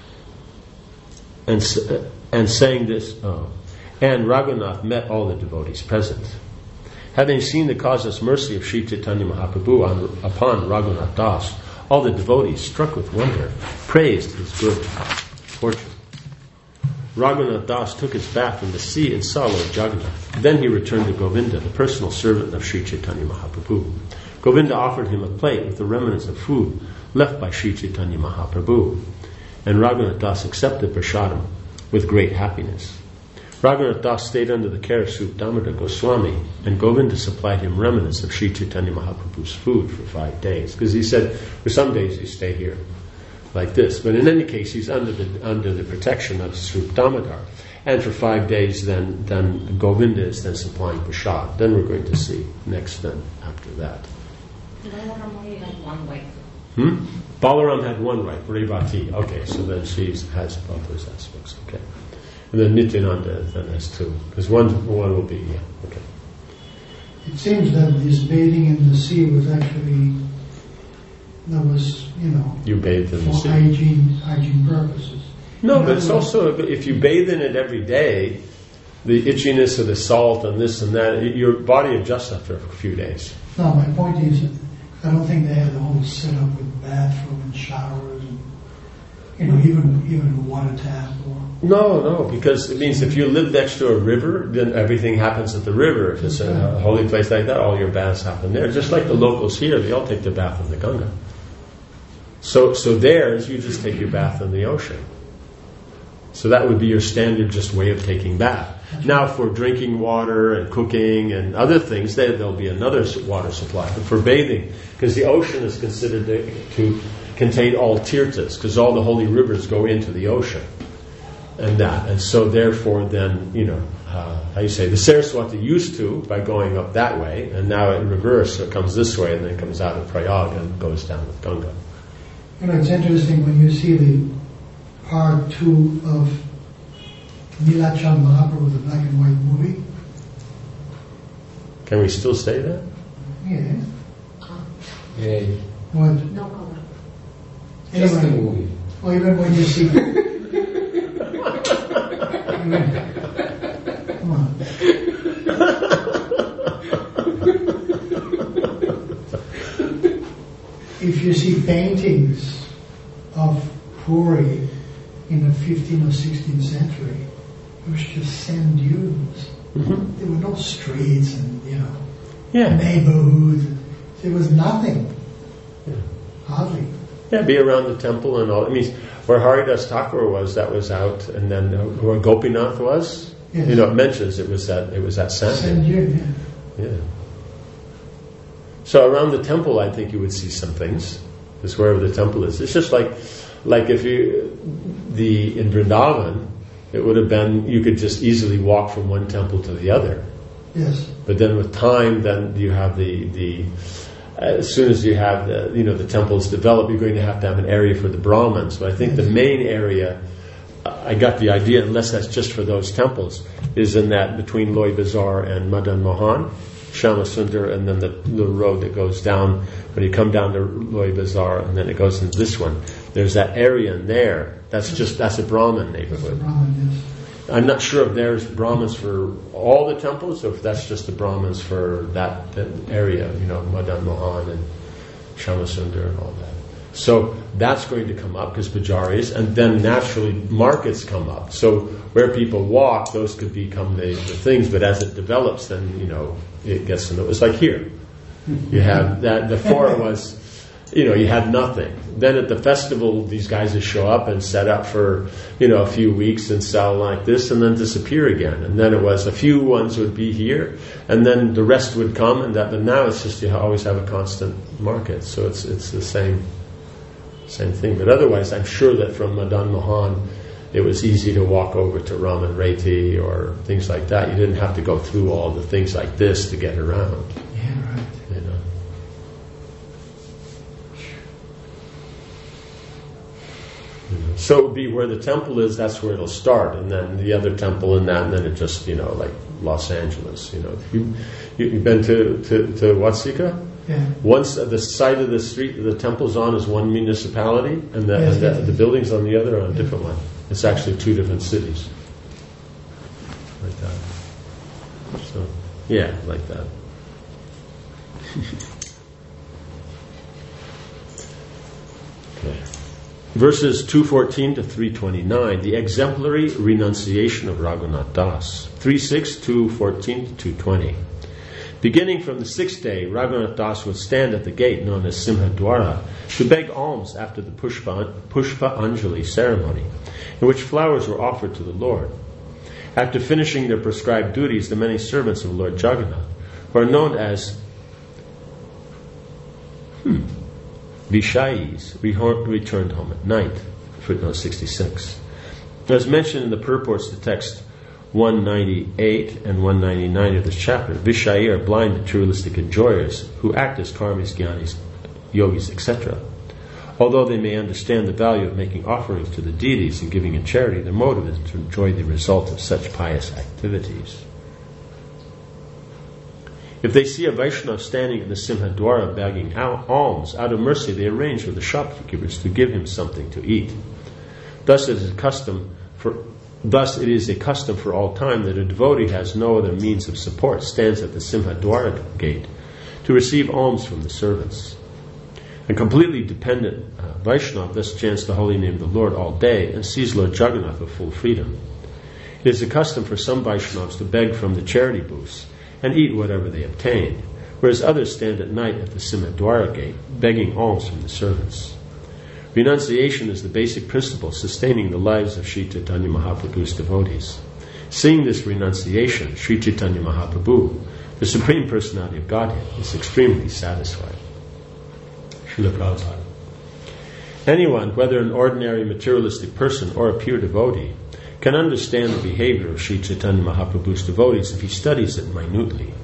And, and saying this, oh, and Raghunath met all the devotees present. Having seen the causeless mercy of Sri Chaitanya Mahaprabhu on, upon Raghunath Das, all the devotees, struck with wonder, praised his good fortune. Raghunath Das took his bath in the sea and saw Lord Jagannath. Then he returned to Govinda, the personal servant of Sri Chaitanya Mahaprabhu. Govinda offered him a plate with the remnants of food left by Sri Chaitanya Mahaprabhu, and Raghunath Das accepted prasadam with great happiness. Raghunath Das stayed under the care of Srup Damodar Goswami, and Govinda supplied him remnants of Sri Chaitanya Mahaprabhu's food for five days. Because he said, for some days you stay here, like this. But in any case, he's under the under the protection of Srup Damodar. And for five days, then then Govinda is then supplying prasad. Then we're going to see next then after that. Balaram only had one wife. Hmm? Balaram had one wife, Revati. Okay, so then she has both those aspects. Okay. And then Nityananda then has two. Because one, one will be, yeah, okay. It seems that this bathing in the sea was actually, that was, you know, You bathed in the for sea. hygiene, hygiene purposes. No, In but it's other words, also, if you bathe in it every day, the itchiness of the salt and this and that, your body adjusts after a few days. No, my point is, I don't think they had the whole setup with bathroom and showers and, you know, even even a water tap or... No, no, because it means if you live next to a river, then everything happens at the river. If it's a holy place like that, all your baths happen there. Just like the locals here, they all take their bath in the Ganga. So, so theirs, you just take your bath in the ocean. So that would be your standard just way of taking bath. Now for drinking water and cooking and other things, there, there'll be another water supply. But for bathing, because the ocean is considered to, to contain all tirthas, because all the holy rivers go into the ocean. And that. And so therefore then, you know, uh, how you say, the Saraswati used to by going up that way, and now in reverse, so it comes this way and then comes out of Prayag and goes down with Ganga. You know, it's interesting when you see the part two of Nilachal Mahaprabhu, the black and white movie. Can we still say that? Yeah. Yeah, What? No color. just a Anyway, movie. or even when you see... Come on. If you see paintings of Puri in the fifteenth or sixteenth century, it was just sand dunes. Mm-hmm. There were no streets and, you know, Yeah. neighborhoods. There was nothing. Yeah. Hardly. Yeah, be around the temple and all. I mean, where Haridas Thakur was, that was out, and then uh, where Gopinath was, Yes. you know, it mentions it was that it was that Same Sandhi. year, yeah. Yeah. So around the temple, I think you would see some things. Just wherever the temple is, it's just like, like if you, the in Vrindavan, it would have been you could just easily walk from one temple to the other. Yes. But then with time, then you have the the. As soon as you have the, you know, the temples develop, you're going to have to have an area for the Brahmins. But I think the main area, I got the idea, unless that's just for those temples, is in that between Loy Bazaar and Madan Mohan, Shama Sundar, and then the little road that goes down, when you come down to Loy Bazaar, and then it goes into this one. There's that area in there, that's just, that's a Brahmin neighborhood. Brahman, yes. I'm not sure if there's Brahmins for all the temples, or if that's just the Brahmins for that, that area, you know, Madan Mohan and Shama Sundar and all that. So that's going to come up, because Pujaris, and then naturally markets come up. So where people walk, those could become the, the things, but as it develops, then, you know, it gets to know. It's like here. You have that, before it was, you know, you had nothing. Then at the festival, these guys would show up and set up for, you know, a few weeks and sell like this and then disappear again. And then it was a few ones would be here, and then the rest would come, and that. But now it's just you always have a constant market. So it's it's the same same thing. But otherwise, I'm sure that from Madan Mohan, it was easy to walk over to Raman Reti or things like that. You didn't have to go through all the things like this to get around. Yeah, right. You know. So it would be where the temple is, that's where it'll start, and then the other temple and that, and then it just, you know, like Los Angeles, you know. You, you, you've been to, to, to Watsika? Yeah. Once the side of the street that the temple's on is one municipality, and the, Yes, and the, yes. the buildings on the other are on a different one. It's actually two different cities. Like that. So, yeah, like that. Okay. Verses two fourteen to three twenty-nine, the exemplary renunciation of Raghunath Das. three six, two fourteen to two twenty. Beginning from the sixth day, Raghunath Das would stand at the gate known as Simhadwara to beg alms after the Pushpa, Pushpa Anjali ceremony, in which flowers were offered to the Lord. After finishing their prescribed duties, the many servants of Lord Jagannath, who are known as hmm, Vishayis, returned home at night. Footnote sixty-six. As mentioned in the purports to text one ninety-eight and one ninety-nine of this chapter, Vishayi are blind materialistic enjoyers who act as karmis, jnanis, yogis, et cetera. Although they may understand the value of making offerings to the deities and giving in charity, their motive is to enjoy the result of such pious activities. If they see a Vaishnava standing in the Simhadwara begging alms, out of mercy they arrange for the shopkeepers to give him something to eat. Thus it is a custom for thus it is a custom for all time that a devotee has no other means of support stands at the Simhadwara gate to receive alms from the servants. A completely dependent uh, Vaishnava thus chants the holy name of the Lord all day and sees Lord Jagannath with full freedom. It is a custom for some Vaishnavas to beg from the charity booths and eat whatever they obtain, whereas others stand at night at the Simhadwara gate, begging alms from the servants. Renunciation is the basic principle sustaining the lives of Sri Chaitanya Mahaprabhu's devotees. Seeing this renunciation, Sri Chaitanya Mahaprabhu, the Supreme Personality of Godhead, is extremely satisfied. Srila Prabhupada. Anyone, whether an ordinary materialistic person or a pure devotee, can understand the behavior of Sri Chaitanya Mahaprabhu's devotees if he studies it minutely.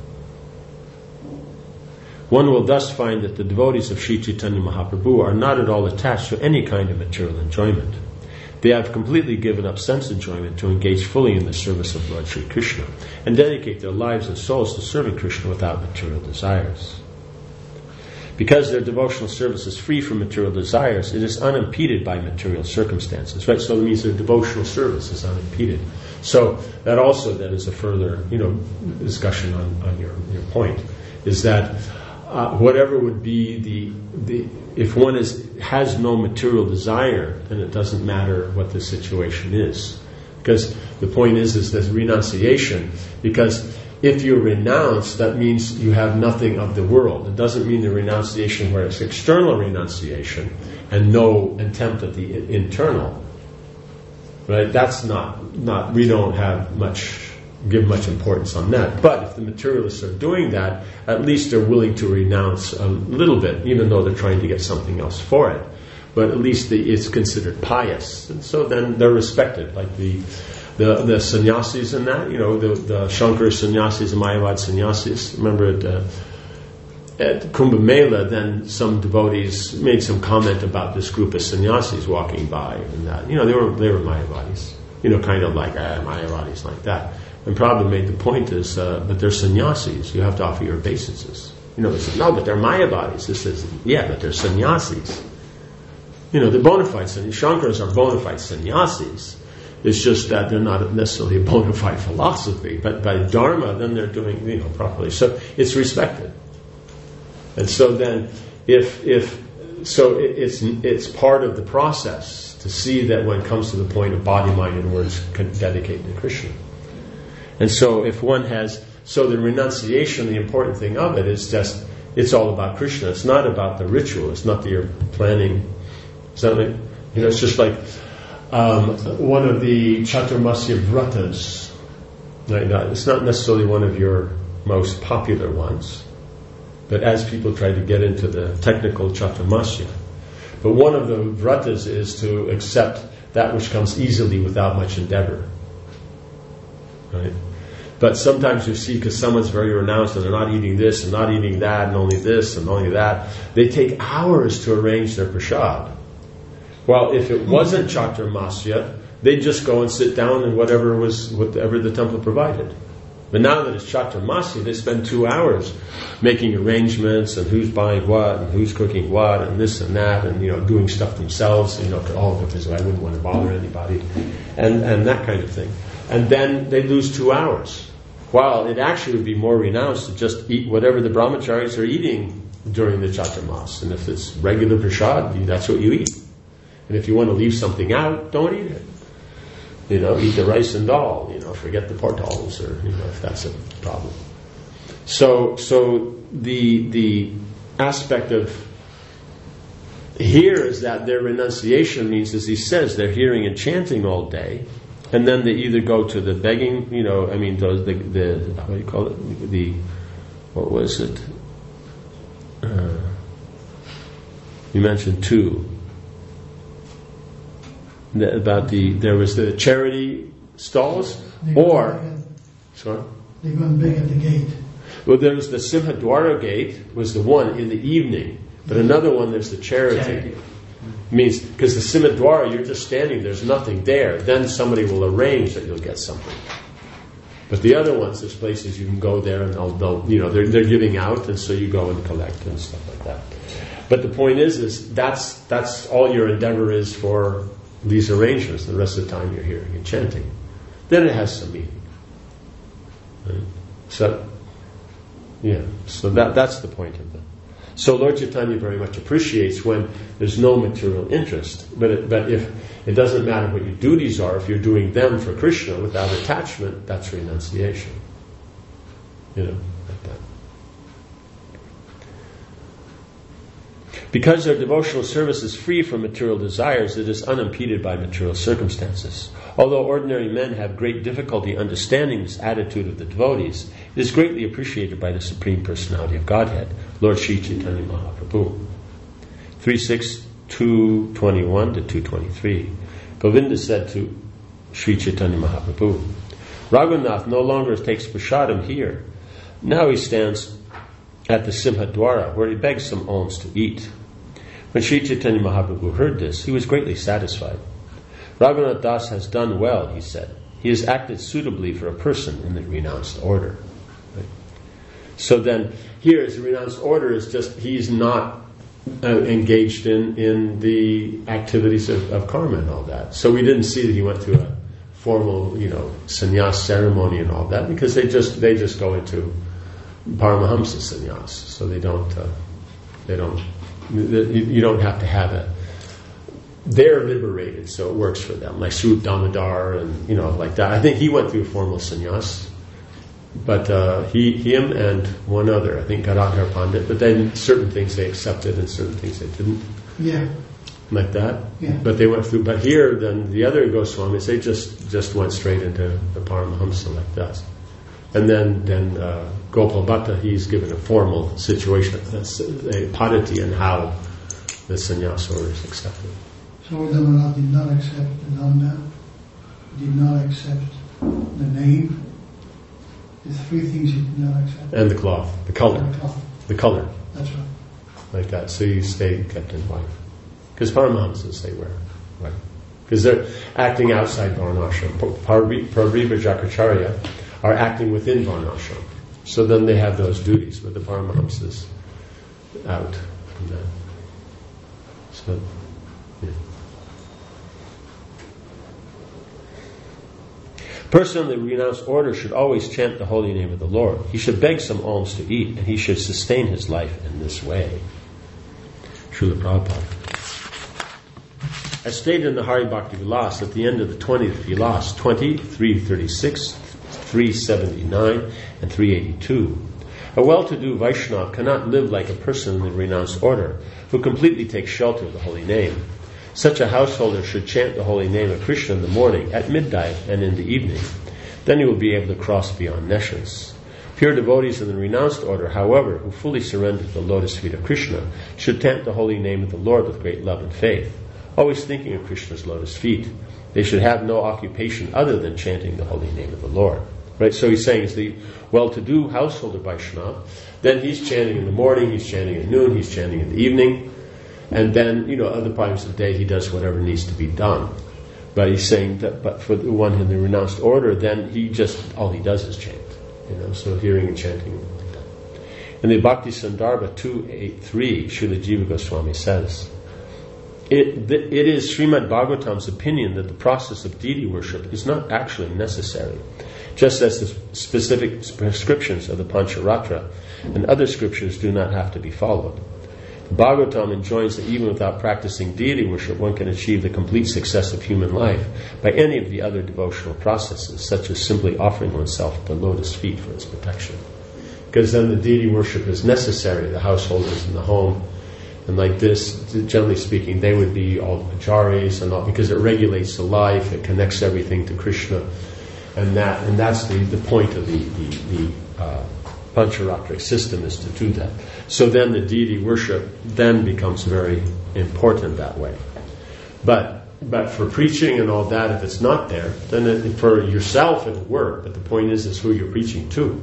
One will thus find that the devotees of Sri Chaitanya Mahaprabhu are not at all attached to any kind of material enjoyment. They have completely given up sense enjoyment to engage fully in the service of Lord Sri Krishna and dedicate their lives and souls to serving Krishna without material desires. Because their devotional service is free from material desires, it is unimpeded by material circumstances, right? So it means their devotional service is unimpeded. So that also then is a further, you know, discussion on, on your, your point, is that uh, whatever would be the, the if one is has no material desire, then it doesn't matter what the situation is. Because the point is, is this renunciation, because if you renounce, that means you have nothing of the world. It doesn't mean the renunciation where it's external renunciation and no attempt at the internal. Right? That's not, not, we don't have much, give much importance on that. But if the materialists are doing that, at least they're willing to renounce a little bit, even though they're trying to get something else for it. But at least the, it's considered pious. And so then they're respected, like the the, the sannyasis and that, you know, the, the Shankara sannyasis and Mayavad sannyasis. Remember at, uh, at Kumbh Mela, then some devotees made some comment about this group of sannyasis walking by and that. You know, they were they were Mayavadis. You know, kind of like, ah, Mayavadis like that. And Prabhupada made the point is, uh, but they're sannyasis. You have to offer your obeisances. You know, they said, no, but they're Mayavadis. This says, yeah, but they're sannyasis. You know, the bona fide sannyasis. Shankaras are bona fide sannyasis. It's just that they're not necessarily a bona fide philosophy. But by Dharma, then they're doing, you know, properly. So it's respected. And so then, if if so, it, it's it's part of the process to see that when it comes to the point of body, mind, and words dedicated to Krishna. And so, if one has so the renunciation, the important thing of it is just it's all about Krishna. It's not about the ritual. It's not that you're planning something. You know, it's just like um, one of the Chaturmasya Vratas. Right? It's not necessarily one of your most popular ones. But as people try to get into the technical Chaturmasya, but one of the vratas is to accept that which comes easily without much endeavor. Right? But sometimes you see, because someone's very renounced and they're not eating this and not eating that and only this and only that, they take hours to arrange their prasad. Well, if it wasn't Chaturmasya, they'd just go and sit down and whatever was whatever the temple provided. But now that it's Chaturmasya, they spend two hours making arrangements and who's buying what and who's cooking what and this and that and, you know, doing stuff themselves, you know, all because I wouldn't want to bother anybody and, and that kind of thing. And then they lose two hours. While it actually would be more renounced to just eat whatever the brahmacharis are eating during the Chaturmas. And if it's regular prasad, that's what you eat. And if you want to leave something out, don't eat it. You know, eat the rice and dal, you know, forget the portals, or, you know, if that's a problem. So, so the, the aspect of here is that their renunciation means, as he says, they're hearing and chanting all day, and then they either go to the begging, you know, I mean, those, the, the, what do you call it, the, what was it? Uh, you mentioned two. About the there was the charity stalls, or sorry, they go and beg at the gate. Well, there was the Simhadwara gate was the one in the evening, but another one there's the charity. charity. Means because the Simhadwara you're just standing, there's nothing there. Then somebody will arrange that you'll get something. But the other ones, there's places you can go there and they'll, they'll you know they're they're giving out, and so you go and collect and stuff like that. But the point is, is that's that's all your endeavor is for these arrangements. The rest of the time you're hearing and chanting. Then it has some meaning. Right? So, yeah. So that that's the point of it. So Lord Chaitanya very much appreciates when there's no material interest. But it, but if it doesn't matter what your duties are, if you're doing them for Krishna without attachment, that's renunciation. You know, like that. Because their devotional service is free from material desires, it is unimpeded by material circumstances. Although ordinary men have great difficulty understanding this attitude of the devotees, it is greatly appreciated by the Supreme Personality of Godhead, Lord Sri Chaitanya Mahaprabhu. three six, two twenty-one to two twenty-three. Govinda said to Sri Chaitanya Mahaprabhu, Raghunath no longer takes prasadam here. Now he stands at the Simhadwara, where he begs some alms to eat. When Sri Chaitanya Mahaprabhu heard this, he was greatly satisfied. Raghunath Das has done well, he said. He has acted suitably for a person in the renounced order. Right? So then, here is the renounced order is just, he's not uh, engaged in, in the activities of, of karma and all that. So we didn't see that he went through a formal, you know, sannyas ceremony and all that, because they just they just go into Paramahamsa sannyas, so they don't, uh, they don't, you don't have to have a, they're liberated, so it works for them. Like Swarup Damodar and, you know, like that. I think he went through formal sannyas. But uh, he, him and one other, I think Gadadhar Pandit, but then certain things they accepted and certain things they didn't. Yeah. Like that. Yeah. But they went through, but here, then the other Goswamis, they just, just went straight into the Paramahamsa like that. And then, then uh, Gopal Bhatta, he's given a formal situation, that's a padati and how the sannyas order is accepted. So Damodar did not accept the Nanda, did not accept the name. The three things he did not accept. And the cloth, the color. And the cloth. The color. That's right. Like that. So you stay kept in white. Because Paramahamsas, they wear white. Because they're acting outside Varnashram. Parariva Jakaracharya are acting within Varnashram. So then they have those duties, but the Paramahamsas out from that. So, yeah. Person in the renounced order should always chant the holy name of the Lord. He should beg some alms to eat, and he should sustain his life in this way. Srila Prabhupada. As stated in the Hari Bhakti Vilas, at the end of the twentieth Vilas, twenty, three thirty-six, three seventy-nine, and three eighty-two, a well-to-do Vaishnava cannot live like a person in the renounced order, who completely takes shelter of the holy name. Such a householder should chant the holy name of Krishna in the morning, at midnight, and in the evening. Then he will be able to cross beyond nescience. Pure devotees in the renounced order, however, who fully surrender to the lotus feet of Krishna, should chant the holy name of the Lord with great love and faith, always thinking of Krishna's lotus feet. They should have no occupation other than chanting the holy name of the Lord. Right? So he's saying, is the well-to-do householder Vaishnava, then he's chanting in the morning, he's chanting at noon, he's chanting in the evening, and then, you know, other times of the day he does whatever needs to be done. But he's saying that, but for the one in the renounced order, then he just, all he does is chant. You know, so hearing and chanting like that. In the Bhakti Sandarbha two eighty-three, Srila Jiva Goswami says, It, it is Srimad Bhagavatam's opinion that the process of deity worship is not actually necessary, just as the specific prescriptions of the Pancharatra and other scriptures do not have to be followed. The Bhagavatam enjoins that even without practicing deity worship, one can achieve the complete success of human life by any of the other devotional processes, such as simply offering oneself at the lotus feet for its protection. Because then the deity worship is necessary, the householders in the home. And like this, generally speaking, they would be all acharyas and all, because it regulates the life, it connects everything to Krishna, and that, and that's the, the point of the the, the uh, Pancharatric system, is to do that. So then the deity worship then becomes very important that way. But but for preaching and all that, if it's not there, then it, for yourself it'll work. But the point is, is who you're preaching to,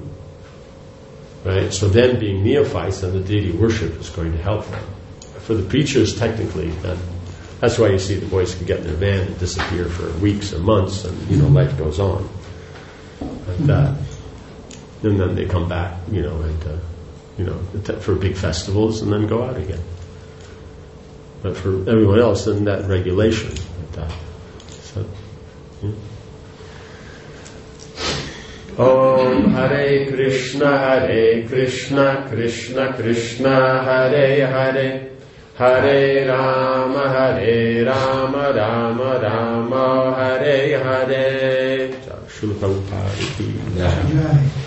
right? So then, being neophytes, then the deity worship is going to help them. For the preachers, technically, then that's why you see the boys can get in their van and disappear for weeks or months, and you know, life goes on like that. And then they come back, you know, and uh, you know, for big festivals, and then go out again. But for everyone else, then that regulation like that. So, yeah. Om Hare Krishna, Hare Krishna, Krishna Krishna, Hare Hare. Hare Rama, Hare Rama, Rama Rama, Hare Hare. Srila Prabhupada ki jai.